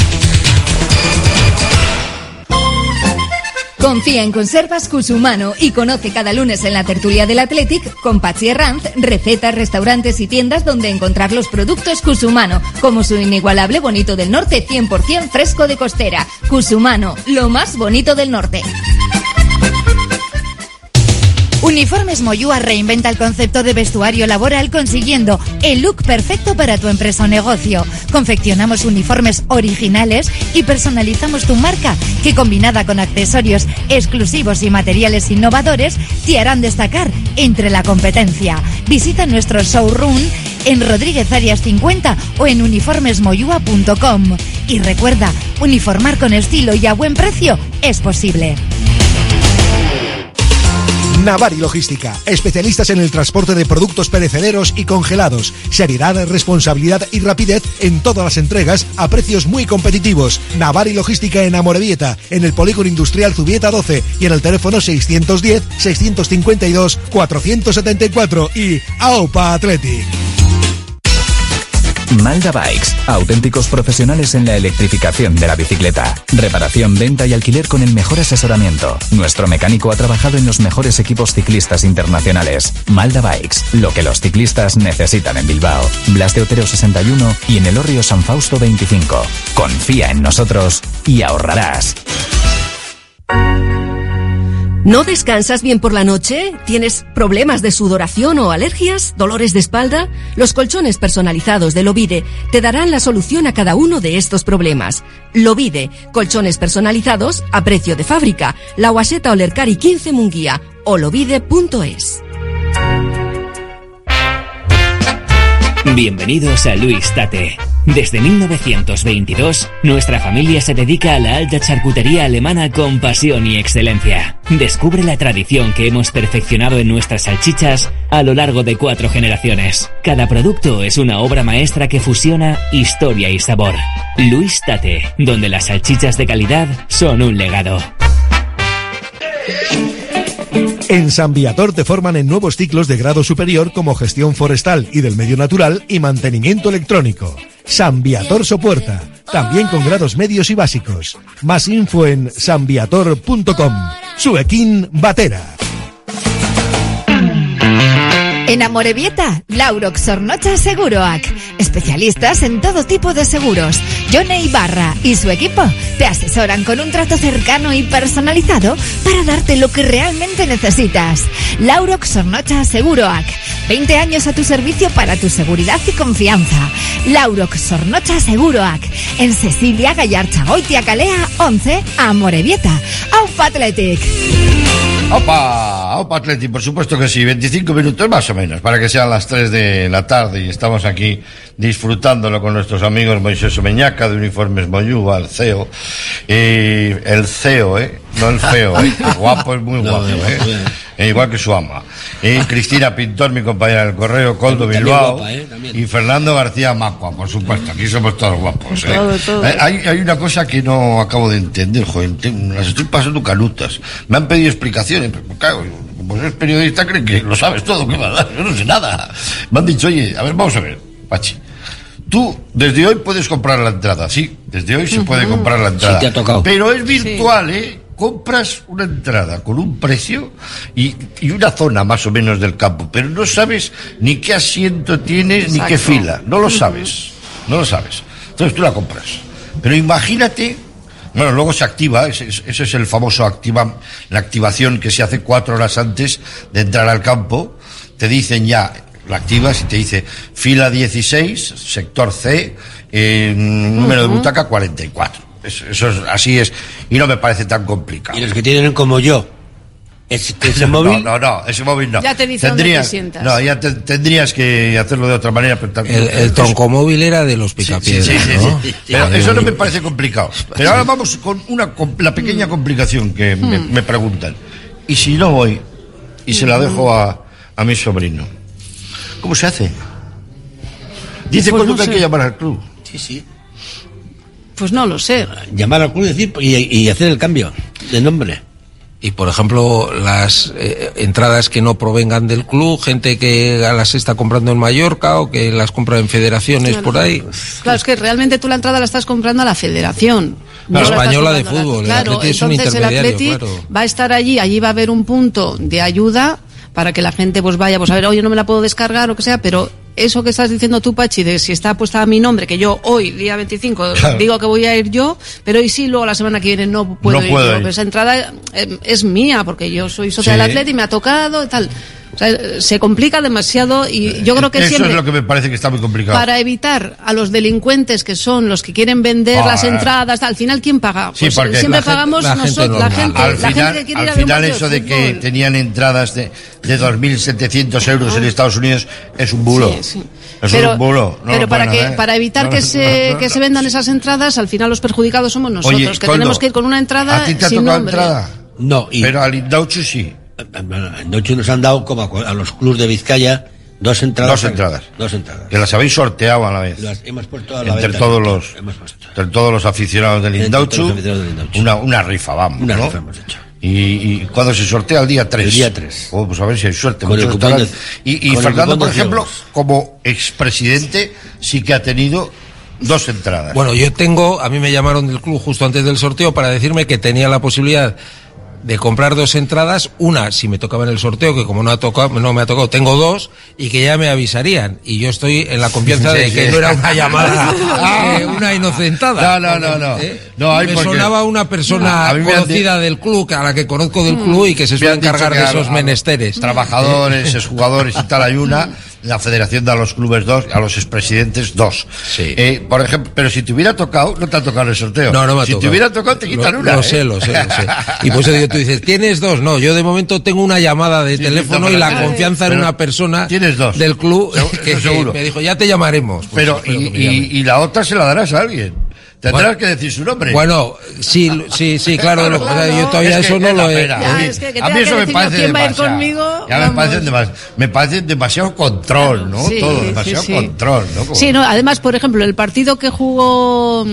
Confía en Conservas Cusumano y conoce cada lunes en la tertulia del Athletic con Pachi Herranz recetas, restaurantes y tiendas donde encontrar los productos Cusumano, como su inigualable bonito del norte 100% fresco de costera. Cusumano, lo más bonito del norte. Uniformes Moyúa reinventa el concepto de vestuario laboral consiguiendo el look perfecto para tu empresa o negocio. Confeccionamos uniformes originales y personalizamos tu marca, que combinada con accesorios exclusivos y materiales innovadores te harán destacar entre la competencia. Visita nuestro showroom en Rodríguez Arias 50 o en uniformesmoyua.com. Y recuerda, uniformar con estilo y a buen precio es posible. Navari Logística, especialistas en el transporte de productos perecederos y congelados. Seriedad, responsabilidad y rapidez en todas las entregas a precios muy competitivos. Navari Logística en Amorebieta, en el Polígono Industrial Zubieta 12 y en el teléfono 610-652-474 y AOPA Athletic. Malda Bikes, auténticos profesionales en la electrificación de la bicicleta. Reparación, venta y alquiler con el mejor asesoramiento. Nuestro mecánico ha trabajado en los mejores equipos ciclistas internacionales. Malda Bikes, lo que los ciclistas necesitan en Bilbao. Blas de Otero 61 y en Elorrio San Fausto 25. Confía en nosotros y ahorrarás. ¿No descansas bien por la noche? ¿Tienes problemas de sudoración o alergias? ¿Dolores de espalda? Los colchones personalizados de Lovide te darán la solución a cada uno de estos problemas. Lovide, colchones personalizados a precio de fábrica. La Guaseta Olercari 15 Munguía o lovide.es. Bienvenidos a Luis Tate. Desde 1922, nuestra familia se dedica a la alta charcutería alemana con pasión y excelencia. Descubre la tradición que hemos perfeccionado en nuestras salchichas a lo largo de 4 generaciones. Cada producto es una obra maestra que fusiona historia y sabor. Luis Tate, donde las salchichas de calidad son un legado. En San Viator te forman en nuevos ciclos de grado superior como gestión forestal y del medio natural y mantenimiento electrónico. San Viator Sopuerta, también con grados medios y básicos. Más info en sanviator.com. Suequín Batera. En Amorebieta, Laurox Sornocha Seguroac. Especialistas en todo tipo de seguros. Yone Ibarra y su equipo te asesoran con un trato cercano y personalizado para darte lo que realmente necesitas. Laurox Sornocha Seguroac. 20 años a tu servicio para tu seguridad y confianza. Laurox Sornocha Seguroac. En Cecilia Gallarchagoitia Calea 11, Amorebieta. ¡Aupa Athletic! ¡Opa! ¡Opa Athletic! Por supuesto que sí, 25 minutos más o menos, para que sean las 3 de la tarde y estamos aquí disfrutándolo con nuestros amigos Moisés Omeñaca de Uniformes Moyúa, el CEO. El CEO, no el feo, El guapo es muy guapo, igual que su ama. Cristina Pintor, mi compañera del correo, Coldo Bilbao, guapa, y Fernando García Macua, por supuesto, aquí somos todos guapos. Todo. Hay una cosa que no acabo de entender, joder, las estoy pasando canutas. Me han pedido explicaciones, pero claro, como eres periodista, creen que lo sabes todo, ¿qué va? Yo no sé nada. Me han dicho, oye, a ver, vamos a ver, Pachi. Tú, desde hoy puedes comprar la entrada, sí, desde hoy se puede comprar la entrada. Sí, te ha tocado. Pero es virtual, compras una entrada con un precio y una zona más o menos del campo, pero no sabes ni qué asiento tienes. Exacto. Ni qué fila, no lo sabes. Entonces tú la compras. Pero imagínate, bueno, luego se activa, ese es el famoso la activación que se hace 4 horas antes de entrar al campo. Te dicen ya, la activas y te dice fila 16, sector C, número de butaca 44. Eso es, así es, y no me parece tan complicado. Y los que tienen como yo, ese móvil. No, ese móvil no. Ya te dice dónde te sientas. No, ya tendrías que hacerlo de otra manera. Pero el troncomóvil era de los Picapiedras. Sí. Pero eso no me parece complicado. Pero ahora vamos con la pequeña complicación que me preguntan. ¿Y si no voy y se la dejo a mi sobrino? ¿Cómo se hace? Dice pues cuando no hay que llamar al club. Sí. Pues no lo sé. Llamar al club y hacer el cambio. De nombre. Y por ejemplo, las entradas que no provengan del club, gente que las está comprando en Mallorca o que las compra en federaciones por ahí. Claro, es que realmente tú la entrada la estás comprando a la federación. La española de fútbol. Claro, el Atleti es un entonces el intermediario, Atleti claro. va a estar allí va a haber un punto de ayuda para que la gente pues vaya, pues a ver, oye, no me la puedo descargar o lo que sea, pero eso que estás diciendo tú, Pachi, de si está puesta a mi nombre, que yo hoy, día 25, claro, digo que voy a ir yo, pero hoy sí, luego la semana que viene no puedo ir yo. Pero esa entrada es mía, porque yo soy socia del Atleti y me ha tocado y tal. O sea, se complica demasiado y yo creo que eso siempre... es lo que me parece que está muy complicado. Para evitar a los delincuentes que son los que quieren vender las entradas, al final, ¿quién paga? Sí, pues porque siempre pagamos nosotros, la gente que quiere ir a ver un partido eso de de que tenían entradas de 2.700 euros en Estados Unidos es un bulo. Sí, sí. Es un bulo. No pero para evitar que se vendan esas entradas, al final los perjudicados somos nosotros. Oye, que tenemos que ir con una entrada ¿a ti te ha sin tocado nombre. entrada? No. Pero al Indauchu sí. En Deutsche nos han dado, como a los clubes de Vizcaya, dos entradas. Que las habéis sorteado a la vez. Las hemos puesto a la entre venta. entre todos los aficionados del Indauchu. Una rifa, vamos. Una rifa hemos hecho. ¿Y cuándo se sortea? El día 3. El día 3. Oh, pues a ver si hay suerte. Con el cupón de, y Fernando, por ejemplo, como expresidente, sí que ha tenido 2 entradas. Bueno, a mí me llamaron del club justo antes del sorteo para decirme que tenía la posibilidad de comprar 2 entradas, una si me tocaba en el sorteo, que como no me ha tocado, tengo 2, y que ya me avisarían. Y yo estoy en la confianza de que no era una llamada, una inocentada. No, me sonaba una persona conocida del club, a la que conozco del club y que se suele encargar de esos menesteres. Trabajadores, exjugadores y tal, hay una. La federación da a los clubes 2, a los expresidentes 2. Sí. Por ejemplo, pero si te hubiera tocado, no te ha tocado el sorteo. No me ha tocado. Si te hubiera tocado, te quitan una. Lo sé. Y por eso digo, tú dices, ¿tienes 2? No, yo de momento tengo una llamada de teléfono y la confianza en una persona del club que me dijo, ya te llamaremos. Pues pero, y la otra se la darás a alguien. Tendrás que decir su nombre. Bueno, sí, claro. Yo todavía eso no lo he... A mí eso me parece demasiado. Me parece demasiado control, ¿no? Sí, todo, demasiado control, ¿no? Sí, no, además, por ejemplo, el partido que jugó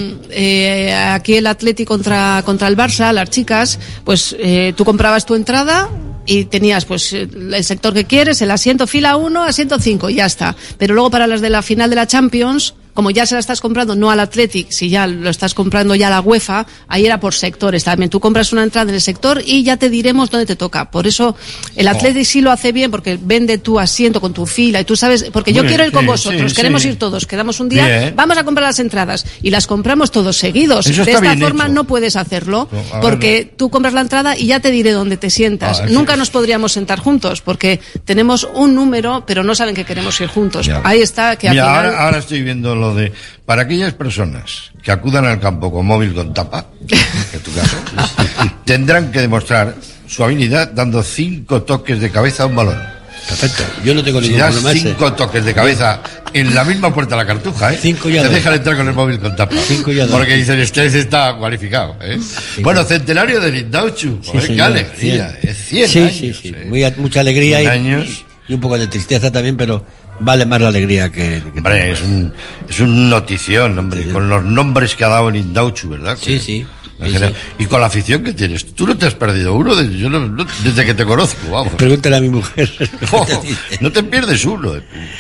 aquí el Atleti contra el Barça, las chicas, pues tú comprabas tu entrada y tenías pues el sector que quieres, el asiento fila 1, asiento 5 y ya está. Pero luego para las de la final de la Champions, como ya se la estás comprando no al Athletic, si ya lo estás comprando ya a la UEFA, ahí era por sectores también. Tú compras una entrada en el sector y ya te diremos dónde te toca. Por eso el Athletic sí lo hace bien, porque vende tu asiento con tu fila y tú sabes, porque yo quiero ir con vosotros, queremos ir todos, quedamos un día, vamos a comprar las entradas y las compramos todos seguidos. De esta forma no puedes hacerlo, porque tú compras la entrada y ya te diré dónde te sientas. Nunca nos podríamos sentar juntos, porque tenemos un número, pero no saben que queremos ir juntos. Ahí está, que al final... ahora estoy viendo lo de, para aquellas personas que acudan al campo con móvil con tapa, en tu caso, tendrán que demostrar su habilidad dando 5 toques de cabeza a un balón. Perfecto, yo no tengo ningún problema. Si das 5 toques de cabeza en la misma puerta de la Cartuja, 5 ya te dejan entrar con el móvil con tapa. 5 ya porque dicen, este está cualificado, Bueno, centenario del Indauchu, qué alegría, es 100 años. Sí. Mucha alegría y un poco de tristeza también, pero vale más la alegría que hombre, es un notición, hombre, con los nombres que ha dado el Indauchu, ¿verdad? Sí. Y con la afición que tienes. Tú no te has perdido uno desde que te conozco, vamos. Pregúntale a mi mujer. No te pierdes uno.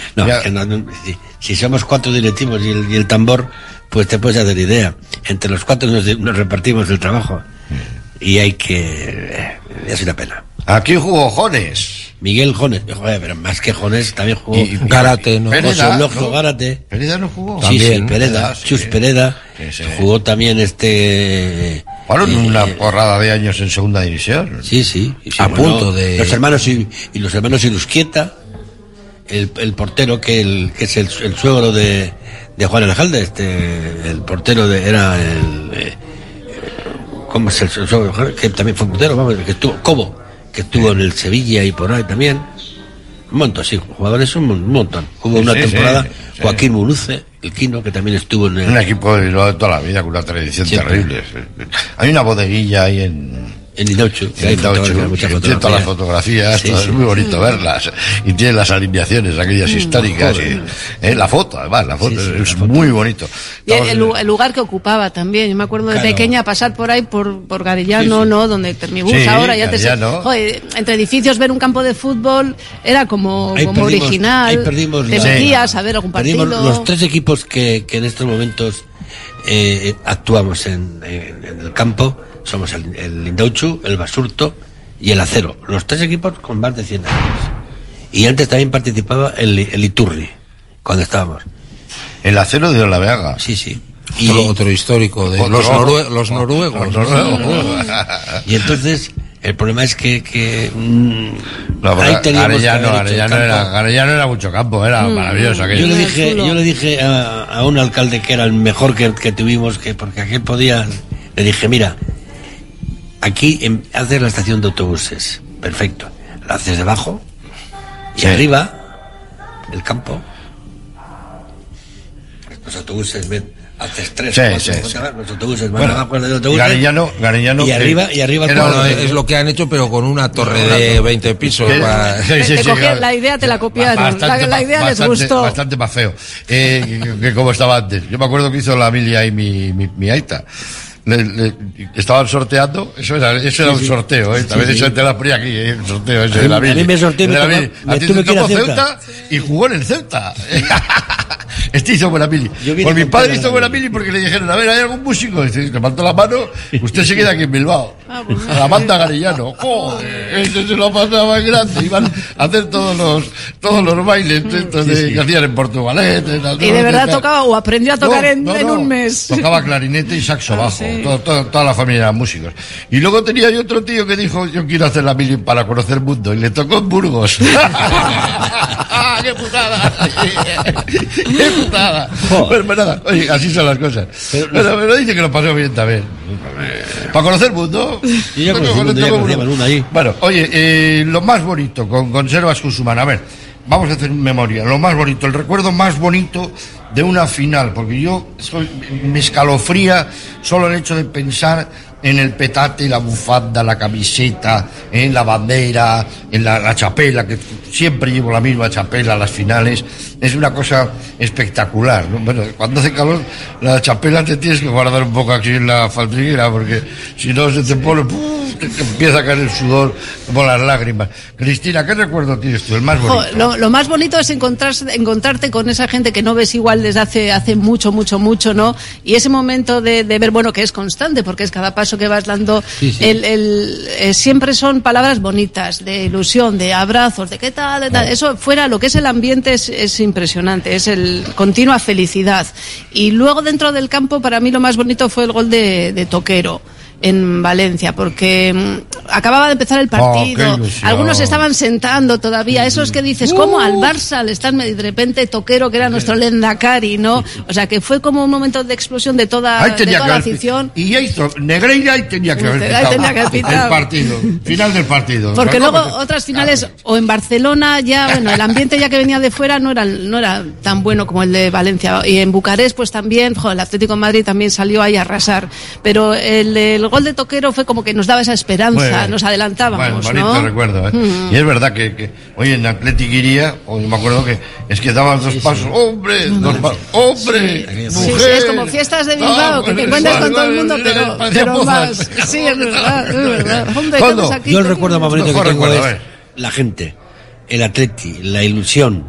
Si somos 4 directivos y el tambor, pues te puedes hacer idea. Entre los 4 nos repartimos el trabajo. Y hay que... es una pena. Aquí jugó Jones. Miguel Jones, joder, pero más que Jones también jugó Gárate, ¿no? Pereda, José Lógico Gárate. ¿Pereda no jugó? Sí, Pereda, Chus Pereda. Jugó también Fueron una porrada de años en segunda división. Sí. A punto de... Los hermanos Irusquieta, el portero que es el suegro de Juan Alejandre, el portero era el... ¿cómo es el suegro? Que también fue portero, vamos, que estuvo... Cobo, que estuvo en el Sevilla y por ahí también. Un montón, sí, jugadores un montón. Hubo una temporada, Joaquín Munuce, el Quino, que también estuvo en un equipo de toda la vida, con una tradición terrible. Hay una bodeguilla ahí En Indauchu, que hay muchas tiene todas las fotografías, todo, es muy bonito verlas. Y tiene las alineaciones, aquellas históricas. La foto, además, es muy bonito. Y el lugar que ocupaba también. Yo me acuerdo de pequeña pasar por ahí, por Garellano, ¿no? Donde Termibus ahora. Y antes, entre edificios, ver un campo de fútbol era como original. Ahí perdimos te metías a ver algún partido. Perdimos los 3 equipos que en estos momentos actuamos en el campo. Somos el Indauchu, el Basurto y el Acero. Los 3 equipos con más de 100 años. Y antes también participaba el Iturri, cuando estábamos. El Acero de Olaveaga. Sí. Y otro histórico de los noruegos. Y entonces, el problema es que ahí teníamos Arellano era mucho campo, era maravilloso aquello. Yo le dije a un alcalde que era el mejor que tuvimos, porque aquí podía, le dije, mira, aquí haces la estación de autobuses, perfecto, la haces debajo y arriba el campo, los autobuses haces 3 los autobuses van abajo del autobús, Garellano y arriba es lo que han hecho, pero con una torre de 20 pisos. La idea te la copiaron, la idea les gustó. Bastante más feo que como estaba antes. Yo me acuerdo que hizo la Emilia y mi aita. Estaban sorteando, eso era un sorteo, también eso te la ponía aquí, el sorteo ese de la Mili. A mí me sorteó, a ti te tocó Ceuta y jugó en el Ceuta. Este hizo buena mili. Por mi padre hizo buena mili porque le dijeron, a ver, ¿hay algún músico? Y levantó la mano, usted se queda aquí en Bilbao. A la banda Garellano. Joder, ese se lo pasaba en grande. Iban a hacer todos los bailes que hacían en Portugalete. Y de verdad tocaba o aprendió a tocar en un mes. Tocaba clarinete y saxo bajo. Toda la familia eran músicos. Y luego tenía yo otro tío que dijo, yo quiero hacer la mili para conocer el mundo. Y le tocó en Burgos. ¡Qué putada! ¡Qué putada! Pues nada, oye, así son las cosas. Pero dice que lo pasó bien también. Para conocer el mundo. Y ya conocí el mundo allí. Bueno, oye, lo más bonito con Conservas Cusumán. A ver, vamos a hacer memoria. Lo más bonito, el recuerdo más bonito de una final. Porque me escalofría solo el hecho de pensar en el petate, la bufanda, la camiseta, en la bandera, en la chapela, que siempre llevo la misma chapela a las finales. Es una cosa espectacular, ¿no? Bueno, cuando hace calor, la chapela te tienes que guardar un poco aquí en la faldriguera, porque si no se te pone, te empieza a caer el sudor como las lágrimas. Cristina, ¿qué recuerdo tienes tú? El más bonito. Lo más bonito es encontrarte con esa gente que no ves igual desde hace mucho, ¿no? Y ese momento de ver, bueno, que es constante, porque es cada paso que vas dando, siempre son palabras bonitas, de ilusión, de abrazos, de qué tal, eso fuera, lo que es el ambiente es impresionante, es el continua felicidad. Y luego dentro del campo, para mí lo más bonito fue el gol de Toquero en Valencia, porque acababa de empezar el partido, algunos se estaban sentando todavía, esos que dices, ¿cómo al Barça le están de repente Toquero, que era nuestro Lendakari, ¿no? O sea, que fue como un momento de explosión de toda la afición. Y hizo Negreira y tenía que haber pitado el partido, final del partido. Porque luego otras finales, o en Barcelona ya, bueno, el ambiente ya que venía de fuera no era tan bueno como el de Valencia, y en Bucarest pues también, el Atlético de Madrid también salió ahí a arrasar, pero el gol de Toquero fue como que nos daba esa esperanza, nos adelantábamos, bonito, ¿no? Recuerdo, Y es verdad que hoy en Athletic iría, hoy me acuerdo que es que daban dos pasos, ¡hombre! ¡Hombre! ¡Mujer! Sí, es como fiestas de Bilbao, que te encuentras con todo el mundo, pero más. Sí, es verdad. Hombre, yo el recuerdo más bonito que tengo es la gente, el Atleti, la ilusión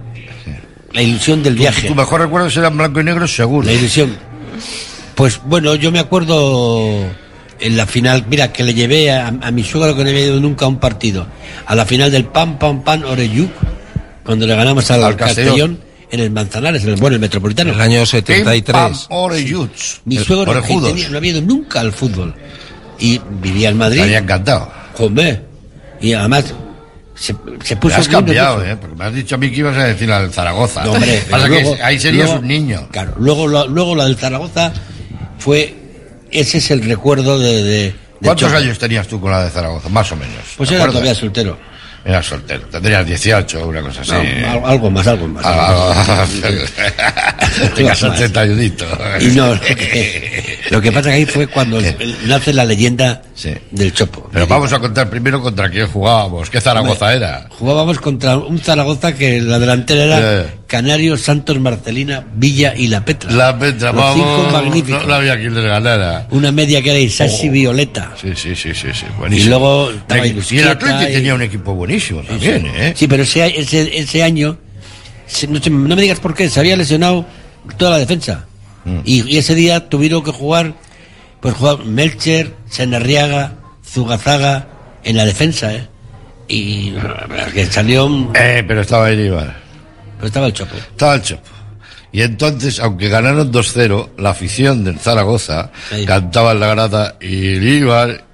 del viaje. Tu mejor recuerdo será en blanco y negro, seguro. La ilusión. Pues bueno, yo me acuerdo en la final, mira, que le llevé a mi suegro, que no había ido nunca a un partido, a la final del Pam Oreyuk, cuando le ganamos al Castellón en el Manzanares, el Metropolitano. En el año 73. Mi suegro no había ido nunca al fútbol y vivía en Madrid. Me había encantado. Joder. Y además se puso. Me has cambiado, porque me has dicho a mí que ibas a decir la del Zaragoza. No, hombre, pasa luego, que ahí serías un niño. Claro, luego la del Zaragoza fue. Ese es el recuerdo de ¿Cuántos años tenías tú con la de Zaragoza? Más o menos. Pues era todavía soltero. Era soltero. Tendrías 18 o una cosa así. No, algo más. Tenías 80 ayuditos. Y no, Lo que pasa que ahí fue cuando nace la leyenda del Chopo. Pero vamos a contar primero contra quién jugábamos. ¿Qué Zaragoza era? Jugábamos contra un Zaragoza que la delantera era Canarios, Santos, Marcelina, Villa y La Petra. La Petra, los cinco magníficos. No había quien les ganara. Una media que era Isasi Violeta. Sí, buenísimo. Y luego estaba y el Atlético tenía un equipo buenísimo también, Sí, pero ese año, no me digas por qué, se había lesionado toda la defensa. Y ese día tuvieron que jugar Melcher, Senarriaga, Zugazaga en la defensa, y que salió pero estaba Iríbar. Pero estaba el Chopo. Y entonces, aunque ganaron 2-0, la afición del Zaragoza cantaba en la grada: Iríbar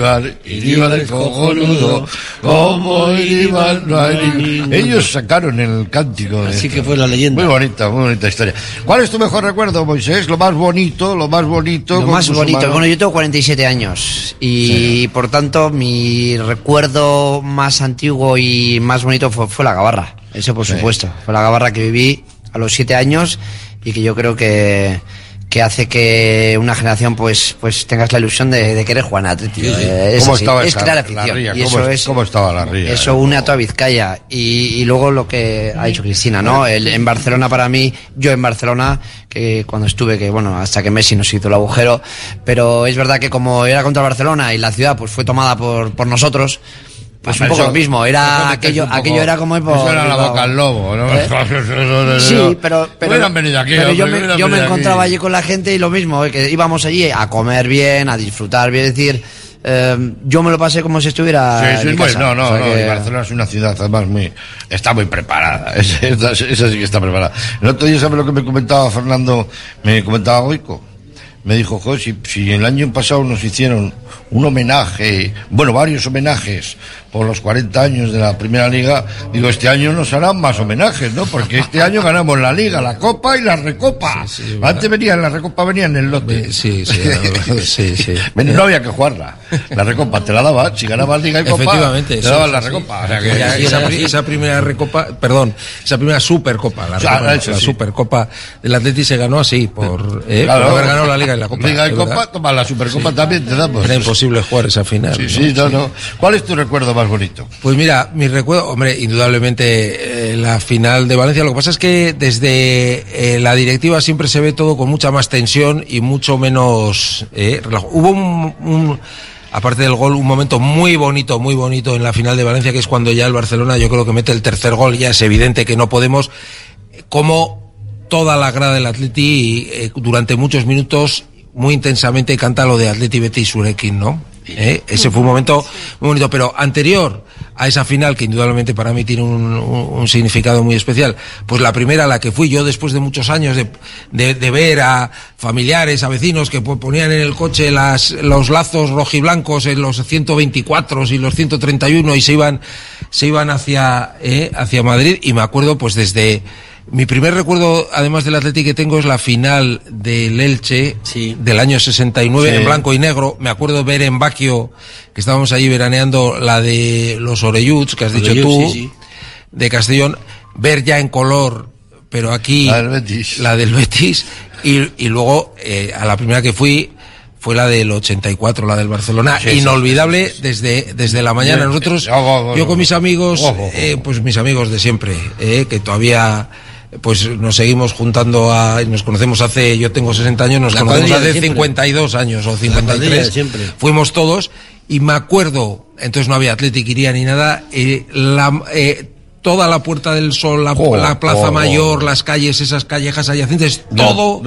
el cojonudo, como Iríbar no hay. Ellos sacaron el cántico. Así que fue la leyenda. Muy bonita historia. ¿Cuál es tu mejor recuerdo, Moisés? Lo más bonito. Bueno, yo tengo 47 años y por tanto mi recuerdo más antiguo y más bonito fue la gabarra. Eso por supuesto. Fue la gabarra que viví a los 7 años y que yo creo que hace que una generación pues tengas la ilusión de querer jugar en Atlético. ¿Cómo estaba es crear afición. Y ¿Cómo estaba la Ría? Eso une a toda Vizcaya. Y luego lo que ha dicho Cristina, ¿no? En Barcelona, para mí, yo en Barcelona, que cuando estuve, hasta que Messi nos hizo el agujero, pero es verdad que como era contra Barcelona y la ciudad pues fue tomada por nosotros, pues un poco lo mismo, aquello era como eso era la boca al lobo, ¿no? Sí, pero venido aquí, pero yo me encontraba allí con la gente y lo mismo, que íbamos allí a comer bien, a disfrutar bien, es decir, yo me lo pasé como si estuviera en mi casa. Barcelona es una ciudad además está muy preparada, esa sí que está preparada. El otro día, ¿sabes lo que me comentaba Fernando? Me comentaba Goico. Me dijo, José, si el año pasado nos hicieron un homenaje, varios homenajes por los 40 años de la Primera Liga, digo, este año nos harán más homenajes, ¿no? Porque este año ganamos la Liga, la Copa y la Recopa. Antes la Recopa venía en el lote. Sí. No había que jugarla. La Recopa te la daba, si ganabas Liga y Copa, efectivamente, te daban la Recopa. O sea que esa primera Recopa, esa primera Supercopa, la Supercopa del Atleti se ganó así, por haber ganado la Liga y la Copa. Liga y Copa, toma la Supercopa también te damos. Era imposible jugar esa final. No. ¿Cuál es tu recuerdo más bonito? Pues mira, mi recuerdo, indudablemente la final de Valencia. Lo que pasa es que desde la directiva siempre se ve todo con mucha más tensión y mucho menos relajo. Hubo aparte del gol, un momento muy bonito en la final de Valencia, que es cuando ya el Barcelona, yo creo que mete el tercer gol. Ya es evidente que no podemos, como toda la grada del Atleti durante muchos minutos muy intensamente canta lo de Atleti Beti Surekin, ¿no? Ese fue un momento muy bonito, pero anterior a esa final, que indudablemente para mí tiene un significado muy especial, pues la primera a la que fui yo después de muchos años de ver a familiares, a vecinos que ponían en el coche los lazos rojiblancos en los 124 y los 131 y se iban hacia Madrid, y me acuerdo pues desde mi primer recuerdo, además del Atlético que tengo, es la final del Elche del año 69 en blanco y negro. Me acuerdo ver en Baquio, que estábamos allí veraneando, la de los Orelluts, que has dicho tú, de Castellón, ver ya en color, pero aquí la del Betis, y luego a la primera que fui fue la del 84, la del Barcelona, inolvidable desde la mañana. Nosotros, yo con mis amigos, pues mis amigos de siempre, que todavía pues nos seguimos juntando nos conocemos yo tengo 60 años, nos conocemos hace 52 años o 53, fuimos todos, y me acuerdo, entonces no había Athletic Iría ni nada, toda la Puerta del Sol, la Plaza Mayor, las calles, esas callejas adyacentes, todo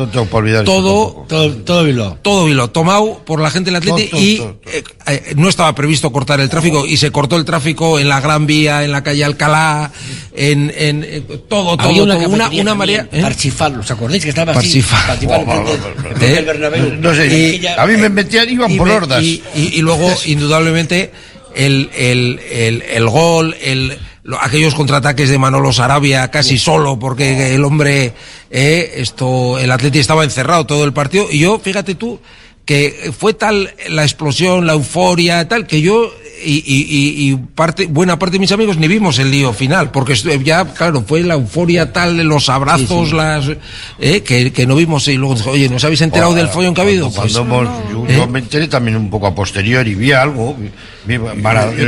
Bilbao, tomado por la gente del Atleti, y no estaba previsto cortar el tráfico, y se cortó el tráfico en la Gran Vía, en la calle Alcalá, en todo, una marea. Parchifal, ¿os acordáis que estaba Parchifal, así? El Bernabéu. No sé, a mí me metían, iban por hordas. Y luego, indudablemente, el gol, aquellos contraataques de Manolo Sarabia casi solo, porque el hombre, el Atleti estaba encerrado todo el partido, y yo, fíjate tú, que fue tal la explosión, la euforia, tal, que yo y buena parte de mis amigos ni vimos el lío final, porque ya, claro, fue la euforia tal, los abrazos, que no vimos, y luego dijo, oye, ¿no os habéis enterado del follón que ha habido? Yo me enteré también un poco a posteriori, vi algo, el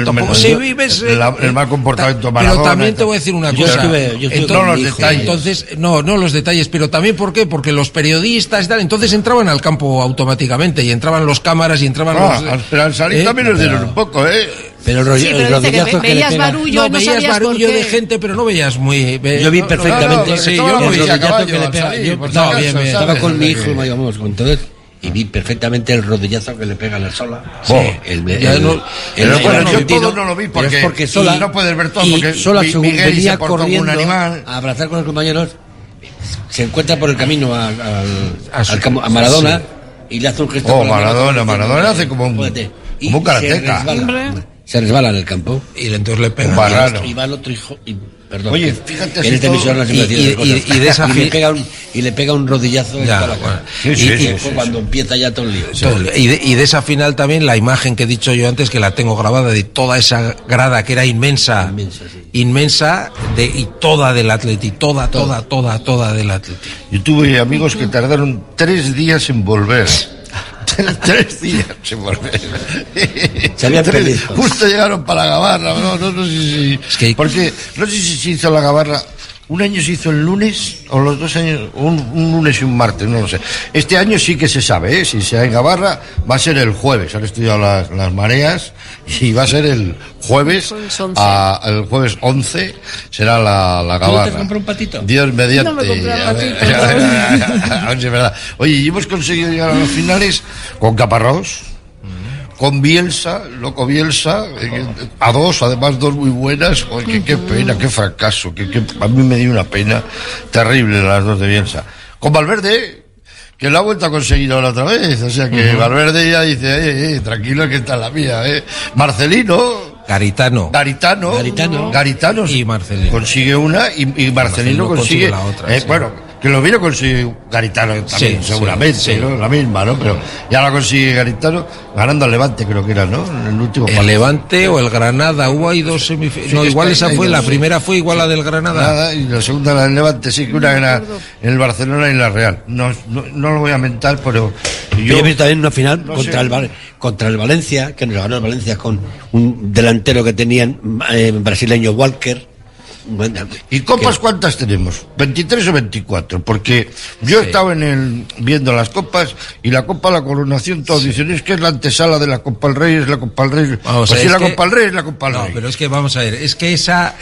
mal comportamiento de Maradona. Pero también te voy a decir una cosa. Entonces, no los detalles, pero también, ¿por qué? Porque los periodistas y tal, entonces entraban al campo automáticamente, y entraban los cámaras y entraban pero al salir también nos dieron un poco, Pero el rodillazo que veías barullo, no veías barullo de gente, pero no veías muy... Yo vi perfectamente el rodillazo que le pega. Estaba con mi hijo, vamos, con todo, y vi perfectamente el rodillazo que le pega a la Sola. Yo todo no lo vi porque Sola no puedes ver todo, porque Sola venía corriendo un animal a abrazar con los compañeros, se encuentra por el camino a Maradona y le hace un gesto. Maradona hace como un karateca. Se resbala en el campo y entonces le pega y va el otro hijo perdón. Oye, fíjate, y le pega un rodillazo cuando empieza ya todo el lío. Y de esa final también la imagen que he dicho yo antes, que la tengo grabada, de toda esa grada que era inmensa y toda del Atleti, toda del Atleti. Yo tuve amigos que tardaron 3 días en volver. 3 días sin volver. Se habían perdido. Justo llegaron para la Gabarra. No sé si. Porque no sé si se hizo la Gabarra. Un año se hizo el lunes, o los 2 años, un lunes y un martes, no lo sé. Este año sí que se sabe, si se da en Gabarra, va a ser el jueves. Han estudiado las mareas y va a ser el jueves. El jueves 11 será la Gabarra. ¿Tú te compró un patito? Dios mediante. No me compré un patito. A ver si es verdad. Oye, y hemos conseguido llegar a los finales con Caparrós, con Bielsa, loco Bielsa, a 2, además 2 muy buenas. Oye, qué pena, qué fracaso, a mí me dio una pena terrible las 2 de Bielsa. Con Valverde, que la ha vuelto a conseguir ahora otra vez, o sea que Valverde ya dice, tranquilo que está la mía, Marcelino, Garitano y Marcelino consigue una y Marcelino consigue la otra, bueno, que lo vino consigue Garitano también, seguramente, ¿no? La misma, ¿no? Pero ya la consigue Garitano ganando al Levante, creo que era, ¿no? En el último partido. El Levante o el Granada, hay 2 semifinales. No, igual esa fue, la primera fue igual a la del Granada. Y la segunda la del Levante, sí, que una era en el Barcelona y la Real. No lo voy a mentar, pero yo vi también una final contra el Valencia, que nos ganó el Valencia con un delantero que tenían brasileño, Walker. ¿Y copas cuántas tenemos? ¿23 o 24? Porque yo he estado viendo las copas, y la Copa de la Coronación, todos dicen, es que es la antesala de la Copa del Rey, es la Copa del Rey. Copa del Rey es la Copa del Rey. No, pero es que vamos a ver, es que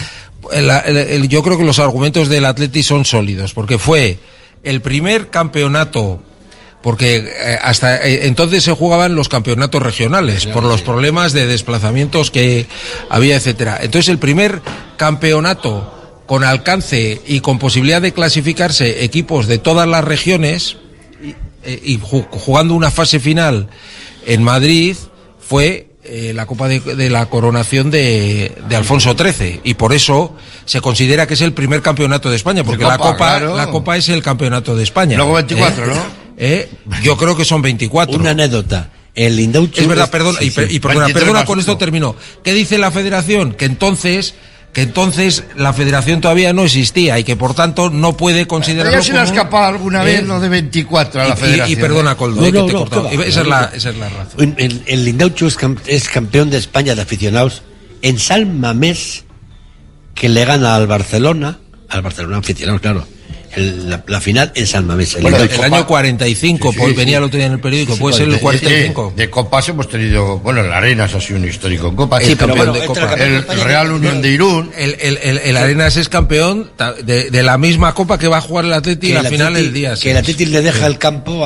yo creo que los argumentos del Atleti son sólidos, porque fue el primer campeonato, porque hasta entonces se jugaban los campeonatos regionales por los problemas de desplazamientos que había, etcétera. Entonces el primer campeonato con alcance y con posibilidad de clasificarse equipos de todas las regiones y jugando una fase final en Madrid fue la Copa de la Coronación de Alfonso XIII, y por eso se considera que es el primer campeonato de España, porque la Copa es el campeonato de España. Luego 24, ¿no? Yo creo que son 24. Una anécdota. El Lindauchu... Es verdad, perdona, perdona, con esto termino. ¿Qué dice la Federación? Que entonces la Federación todavía no existía y que por tanto no puede considerarlo como... Ya se le ha escapado alguna vez lo de 24 a la Federación. Y perdona, Coldo, que te he cortado. Esa es la razón. El Lindauchu es campeón de España de aficionados en San Mamés, que le gana al Barcelona aficionados, claro. La final en San Mamés. El año 45, venía el otro día en el periódico, puede ser el 45. De copas hemos tenido, el Arenas ha sido un histórico en copa. Sí, pero de copa. El Real Unión de Irún. El Arenas es campeón de la misma copa que va a jugar el Atleti la final el día. Que el Atleti le deja el campo,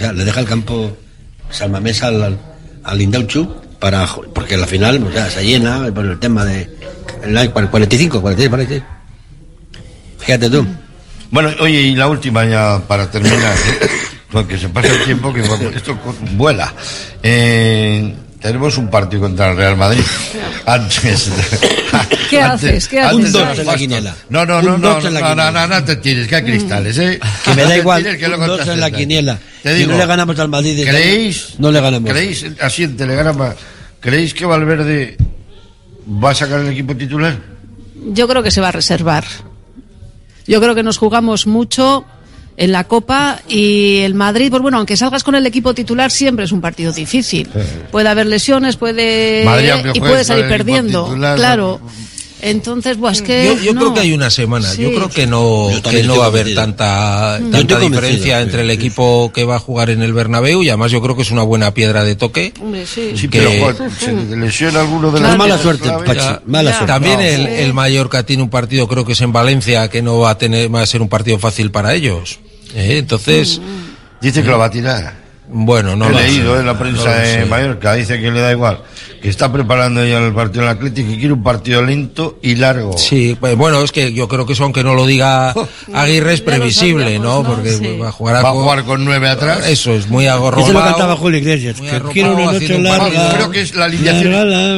San Mamés al Lindauchu porque la final se llena por el tema de el 45, 46. Fíjate tú. Bueno, oye, y la última ya para terminar, porque se pasa el tiempo que esto vuela. Tenemos un partido contra el Real Madrid. ¿Qué haces? Un 2 en la quiniela. No te tires, que hay cristales, Que me da igual, un 2 en la quiniela. Si no le ganamos al Madrid, ¿creéis? No le ganamos. ¿Creéis? Asiente, le ganamos. ¿Creéis que Valverde ¿Va a sacar el equipo titular? Yo creo que se va a reservar. Yo creo que nos jugamos mucho en la Copa y el Madrid, pues bueno, aunque salgas con el equipo titular siempre es un partido difícil. Puede haber lesiones, puede salir perdiendo. Titular, claro. Entonces, es que yo creo que hay una semana. Sí. Yo creo que no va a haber tanta diferencia entre el equipo que va a jugar en el Bernabéu, y además yo creo que es una buena piedra de toque. Sí, pero se lesiona alguno de los... Mala suerte, Pachi. Mala suerte. También el Mallorca tiene un partido, creo que es en Valencia, que no va a ser un partido fácil para ellos. Entonces... Dice que lo va a tirar. Bueno, no he lo leído sé. en la prensa de Mallorca, dice que le da igual, que está preparando ya el partido del Atlético, que quiere un partido lento y largo. Sí, pues bueno, es que yo creo que eso, aunque no lo diga Aguirre, es previsible, ¿no? Porque sí. va a jugar con 9 atrás. Eso es muy agorrado. Eso lo cantaba Julio Iglesias, que quiere una noche larga. Creo que es la alineación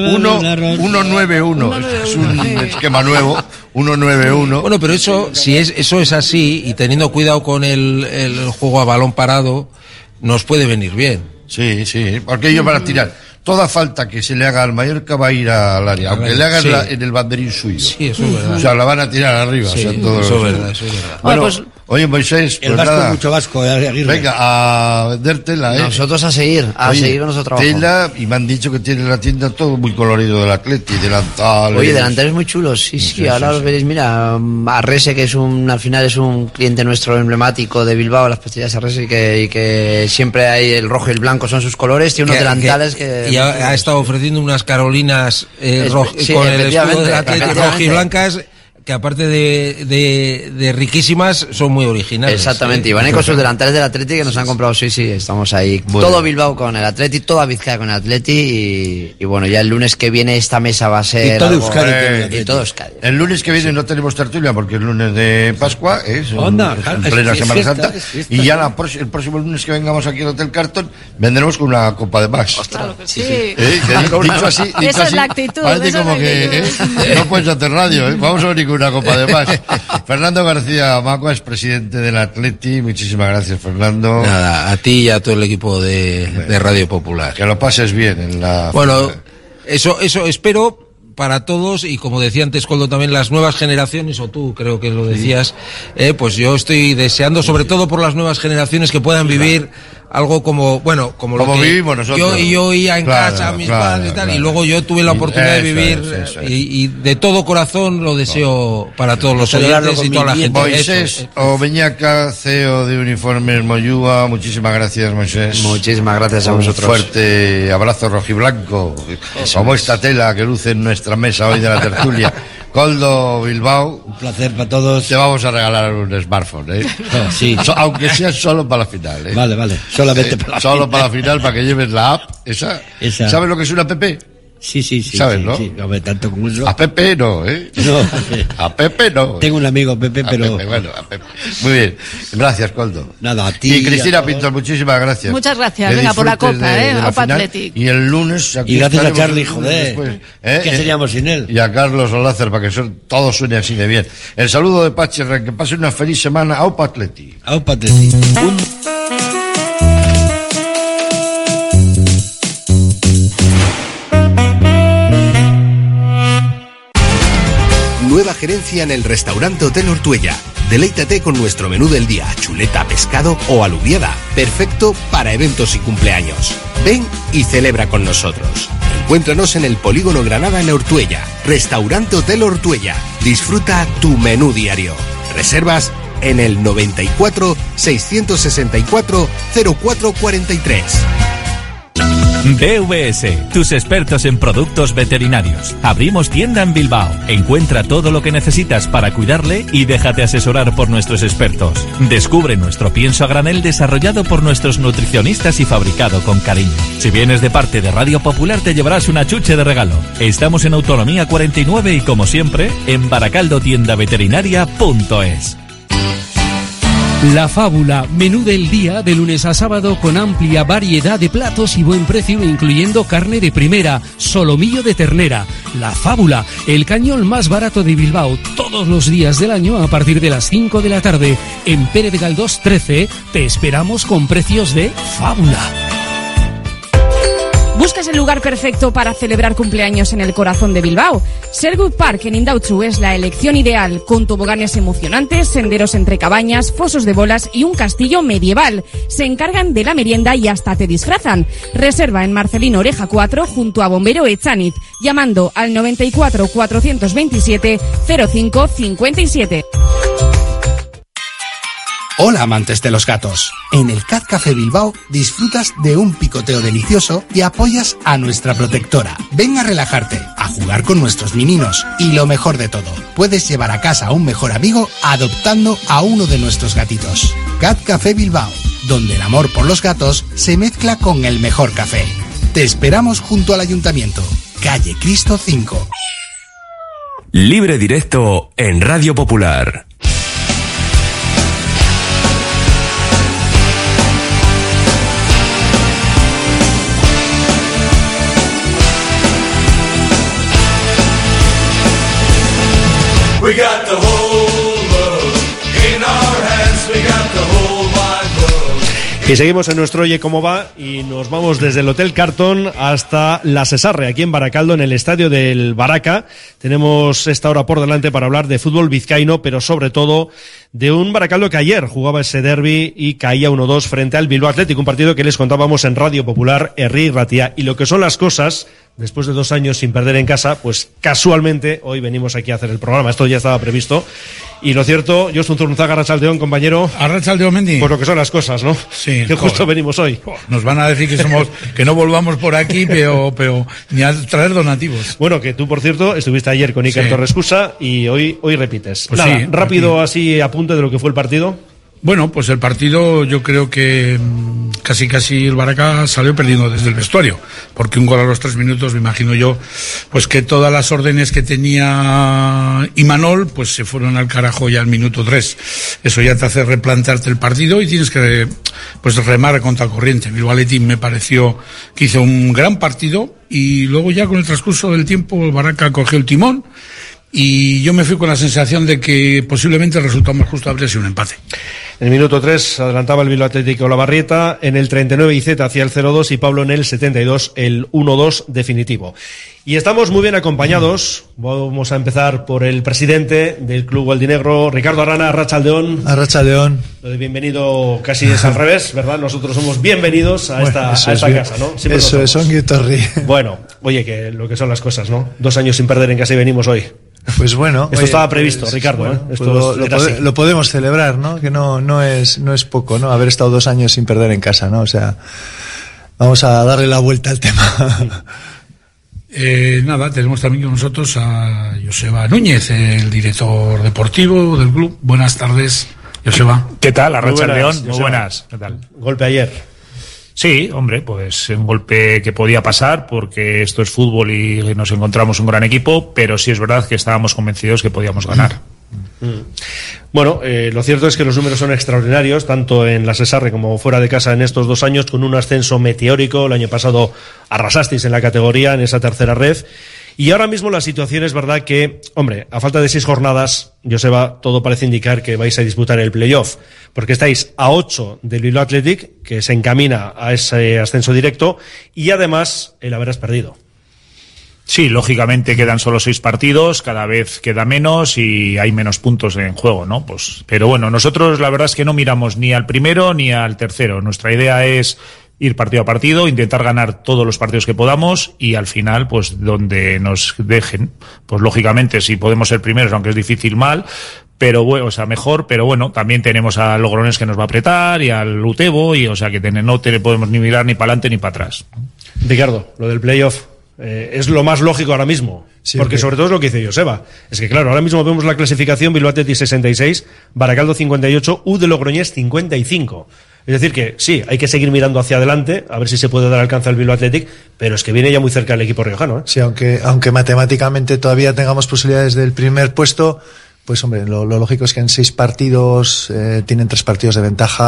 1-9-1. Es un esquema nuevo. 1-9-1. Bueno, pero eso es así, y teniendo cuidado con el juego a balón parado, nos puede venir bien. Sí, porque ellos van a tirar. Toda falta que se le haga al Mallorca va a ir al área, aunque le hagan en el banderín suyo. Sí, eso es verdad. O sea, la van a tirar arriba. Sí, o sea, todo eso es verdad. Bueno, pues, oye, Moisés, el vasco es mucho vasco, Aguirre. Venga, a vender tela, Nosotros a seguir con nuestro trabajo. Tela, y me han dicho que tiene la tienda todo muy colorido del Atleti, delantales. Oye, delantales muy chulos, sí, ahora los veréis, mira, Arrese, que al final es un cliente nuestro emblemático de Bilbao, las pastillas Arrese, y que siempre hay el rojo y el blanco, son sus colores, tiene unos delantales que... Y ha estado ofreciendo unas carolinas con el escudo del Atleti rojo y blancas, que aparte de riquísimas, son muy originales. Exactamente, y van a ir con sus delantales del Atleti que nos han comprado, sí, estamos ahí. Bueno. Todo Bilbao con el Atleti, toda Vizcaya con el Atleti, y bueno, ya el lunes que viene esta mesa va a ser... Y todo Euskadi. El lunes que viene no tenemos tertulia porque es lunes de Pascua, en plena Semana Santa, y ya el próximo lunes que vengamos aquí al Hotel Carton, vendremos con una copa de más. Ostras, sí. Dicho así, esa es la actitud. Parece como que no puedes hacer radio, vamos a venir con una copa de más. Fernando García Macua es presidente del Atleti. Muchísimas gracias, Fernando. Nada, a ti y a todo el equipo de Radio Popular. Que lo pases bien en la... Bueno, eso espero para todos, y como decía antes Coldo, también las nuevas generaciones, o tú creo que lo decías, pues yo estoy deseando, sobre todo por las nuevas generaciones, que puedan vivir algo como lo que vivimos nosotros. Yo oía en casa a mis padres y tal, y luego yo tuve la oportunidad de vivir, y de todo corazón lo deseo para todos los oyentes y toda la gente. Moisés Oveñaca, CEO de Uniformes Moyúa, muchísimas gracias, Moisés. Muchísimas gracias a vosotros. Un fuerte abrazo rojiblanco, como esta tela que luce en nuestra mesa hoy de la tertulia. Coldo Bilbao, un placer para todos. Te vamos a regalar un smartphone, sí. Aunque sea solo para la final, Vale, solamente para la solo final. Para la final, para que lleves la app, esa. ¿Sabes lo que es una app? Sí. ¿Sabes, no? Sí, tanto como eso. A Pepe no, No. A Pepe no. Tengo un amigo, Pepe, pero... A Pepe. Muy bien. Gracias, Coldo. Nada, a ti. Y Cristina Pintor, muchísimas gracias. Muchas gracias. Venga, por la copa, Opa Athletic. Y el lunes... Aquí y gracias a Charlie, joder. ¿Qué seríamos sin él? Y a Carlos Olázar, para que todo suene así de bien. El saludo de Pachi, que pase una feliz semana. Aupa Athletic. Aupa Athletic. Nueva gerencia en el restaurante Hotel Ortuella. Deleítate con nuestro menú del día, chuleta, pescado o alubiada. Perfecto para eventos y cumpleaños. Ven y celebra con nosotros. Encuéntranos en el Polígono Granada en Ortuella. Restaurante Hotel Ortuella. Disfruta tu menú diario. Reservas en el 94 664 0443. DVS, tus expertos en productos veterinarios. Abrimos tienda en Bilbao. Encuentra todo lo que necesitas para cuidarle y déjate asesorar por nuestros expertos. Descubre nuestro pienso a granel desarrollado por nuestros nutricionistas y fabricado con cariño. Si vienes de parte de Radio Popular te llevarás una chuche de regalo. Estamos en Autonomía 49 y como siempre en baracaldotiendaveterinaria.es. La Fábula, menú del día de lunes a sábado con amplia variedad de platos y buen precio, incluyendo carne de primera, solomillo de ternera. La Fábula, el cañón más barato de Bilbao, todos los días del año a partir de las 5 de la tarde. En Pérez Galdós 13 te esperamos con precios de Fábula. ¿Buscas el lugar perfecto para celebrar cumpleaños en el corazón de Bilbao? Sherwood Park en Indautxu es la elección ideal, con toboganes emocionantes, senderos entre cabañas, fosos de bolas y un castillo medieval. Se encargan de la merienda y hasta te disfrazan. Reserva en Marcelino Oreja 4 junto a Bombero Echaniz, llamando al 94 427 05 57. Hola amantes de los gatos. En el Cat Café Bilbao disfrutas de un picoteo delicioso y apoyas a nuestra protectora. Ven a relajarte, a jugar con nuestros mininos y lo mejor de todo, puedes llevar a casa a un mejor amigo adoptando a uno de nuestros gatitos. Cat Café Bilbao, donde el amor por los gatos se mezcla con el mejor café. Te esperamos junto al Ayuntamiento, calle Cristo 5. Libre directo en Radio Popular. We got the whole world in our hands, we got the whole wide world. Y seguimos en nuestro Oye Cómo Va y nos vamos desde el Hotel Carton hasta la Sesarre, aquí en Baracaldo, en el estadio del Baraca. Tenemos esta hora por delante para hablar de fútbol vizcaíno, pero sobre todo de un Baracaldo que ayer jugaba ese derbi y caía 1-2 frente al Bilbao Athletic, un partido que les contábamos en Radio Popular, Herri Ratia. Y lo que son las cosas, después de 2 años sin perder en casa, pues casualmente hoy venimos aquí a hacer el programa. Esto ya estaba previsto. Y lo cierto, Jostun Zurunzaga, Arratsaldeón, compañero. Arratsaldeón, Mendy. Por lo que son las cosas, ¿no? Sí. Que justo venimos hoy. Nos van a decir que no volvamos por aquí, pero ni a traer donativos. Bueno, que tú, por cierto, estuviste ayer con Iker Torrescusa y hoy repites. Pues nada, sí, rápido así apunte de lo que fue el partido. Bueno, pues el partido yo creo que casi el Baraca salió perdiendo desde el vestuario, porque un gol a los 3 minutos, me imagino yo, pues que todas las órdenes que tenía Imanol, pues se fueron al carajo ya al minuto 3. Eso ya te hace replantearte el partido y tienes que pues remar contra corriente. Bilbao Athletic me pareció que hizo un gran partido y luego ya con el transcurso del tiempo el Baraca cogió el timón. Y yo me fui con la sensación de que posiblemente el resultado más justo habría sido un empate. En el minuto 3 adelantaba el Bilbao Athletic Olavarrieta, en el 39 Iceta hacía el 0-2 y Pablo en el 72 el 1-2 definitivo. Y estamos muy bien acompañados. Vamos a empezar por el presidente del Club Aldinegro, Ricardo Arrana. Arratsaldeón. Arratsaldeón. Lo de bienvenido casi es al revés, ¿verdad? Nosotros somos bienvenidos a esta casa, ¿no? Siempre eso es un guitorri. Bueno, oye, que lo que son las cosas, ¿no? 2 años sin perder en casa y venimos hoy. Pues bueno. Esto estaba previsto, pues, Ricardo, bueno, ¿eh? Esto lo podemos celebrar, ¿no? Que no es poco, ¿no? Haber estado 2 años sin perder en casa, ¿no? O sea, vamos a darle la vuelta al tema. Nada, tenemos también con nosotros a Joseba Núñez, el director deportivo del club. Buenas tardes, Joseba. ¿Qué tal? Arratsaldeón, muy buenas. ¿Qué tal? Golpe ayer. Sí, hombre, pues un golpe que podía pasar porque esto es fútbol y nos encontramos un gran equipo, pero sí es verdad que estábamos convencidos que podíamos ganar. Bueno, lo cierto es que los números son extraordinarios, tanto en la Sesarre como fuera de casa en estos 2 años, con un ascenso meteórico. El año pasado arrasasteis en la categoría, en esa tercera red. Y ahora mismo la situación es verdad que, hombre, a falta de 6 jornadas, Joseba, todo parece indicar que vais a disputar el playoff, porque estáis a 8 del Bilbao Athletic, que se encamina a ese ascenso directo, y además el haberás perdido. Sí, lógicamente quedan solo 6 partidos, cada vez queda menos y hay menos puntos en juego, ¿no? Pues, pero bueno, nosotros la verdad es que no miramos ni al primero ni al tercero. Nuestra idea es ir partido a partido, intentar ganar todos los partidos que podamos y al final, pues donde nos dejen, pues lógicamente si podemos ser primeros, aunque es difícil, mal, pero bueno, o sea, mejor, pero bueno, también tenemos a Logroñés que nos va a apretar y al Utebo y o sea que no podemos ni mirar ni para adelante ni para atrás. Ricardo, lo del playoff es lo más lógico ahora mismo, sí, porque sobre todo es lo que dice Joseba. Es que claro, ahora mismo vemos la clasificación: Bilbao Athletic 66, Baracaldo 58, U de Logroñés 55. Es decir que sí, hay que seguir mirando hacia adelante, a ver si se puede dar alcance al Bilbao Athletic, pero es que viene ya muy cerca el equipo riojano, ¿eh? Sí, aunque matemáticamente todavía tengamos posibilidades del primer puesto, pues hombre, lo lógico es que en 6 partidos tienen 3 partidos de ventaja.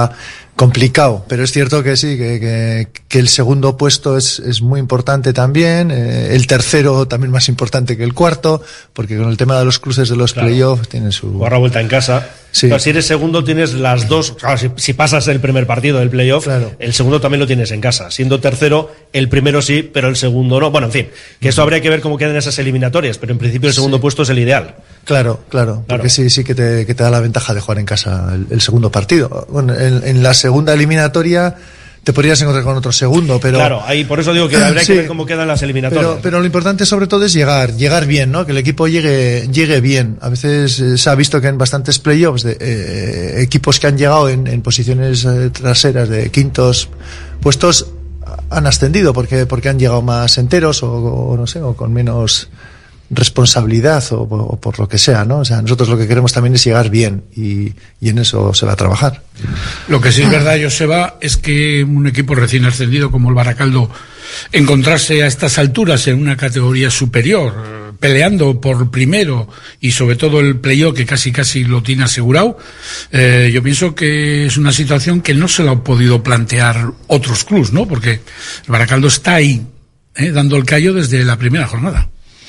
complicado, pero es cierto que sí, que el segundo puesto es muy importante también, el tercero también más importante que el cuarto, porque con el tema de los cruces de los playoffs tiene su... Jugar la vuelta en casa. Sí. Pero si eres segundo tienes las dos, claro, si pasas el primer partido del playoff, el segundo también lo tienes en casa. Siendo tercero, el primero sí, pero el segundo no. Bueno, en fin, que eso habría que ver cómo quedan esas eliminatorias, pero en principio el segundo puesto es el ideal. Claro, porque sí que te da la ventaja de jugar en casa el segundo partido. Bueno, en la segunda eliminatoria te podrías encontrar con otro segundo, pero... Claro, ahí por eso digo que habría que ver cómo quedan las eliminatorias. Pero lo importante sobre todo es llegar bien, ¿no? Que el equipo llegue bien. A veces se ha visto que en bastantes playoffs de equipos que han llegado en posiciones traseras de quintos puestos han ascendido porque han llegado más enteros o no sé, o con menos responsabilidad o por lo que sea, ¿no? O sea, nosotros lo que queremos también es llegar bien y en eso se va a trabajar. Lo que sí es verdad, Joseba, es que un equipo recién ascendido como el Baracaldo, encontrarse a estas alturas en una categoría superior, peleando por primero y sobre todo el playoff que casi lo tiene asegurado, yo pienso que es una situación que no se la han podido plantear otros clubs, ¿no? Porque el Baracaldo está ahí, dando el callo desde la primera jornada.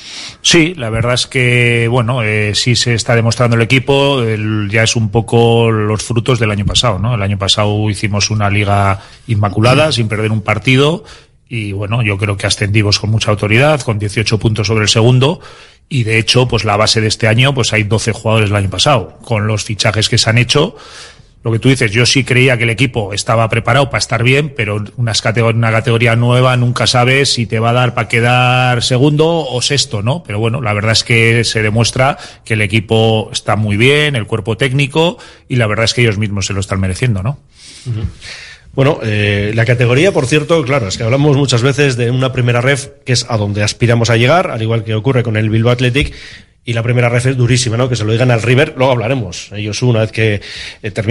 Sí, la verdad es que, bueno, sí se está demostrando el equipo, ya es un poco los frutos del año pasado, ¿no? El año pasado hicimos una liga inmaculada, sin perder un partido, y bueno, yo creo que ascendimos con mucha autoridad, con 18 puntos sobre el segundo, y de hecho, pues la base de este año, pues hay 12 jugadores el año pasado, con los fichajes que se han hecho. Lo que tú dices, yo sí creía que el equipo estaba preparado para estar bien, pero una categoría nueva nunca sabes si te va a dar para quedar segundo o sexto, ¿no? Pero bueno, la verdad es que se demuestra que el equipo está muy bien, el cuerpo técnico, y la verdad es que ellos mismos se lo están mereciendo, ¿no? Uh-huh. Bueno, la categoría, por cierto, claro, es que hablamos muchas veces de una primera ref que es a donde aspiramos a llegar, al igual que ocurre con el Bilbao Athletic, y la primera ref es durísima, ¿no? Que se lo digan al River, luego hablaremos. Ellos una vez que terminen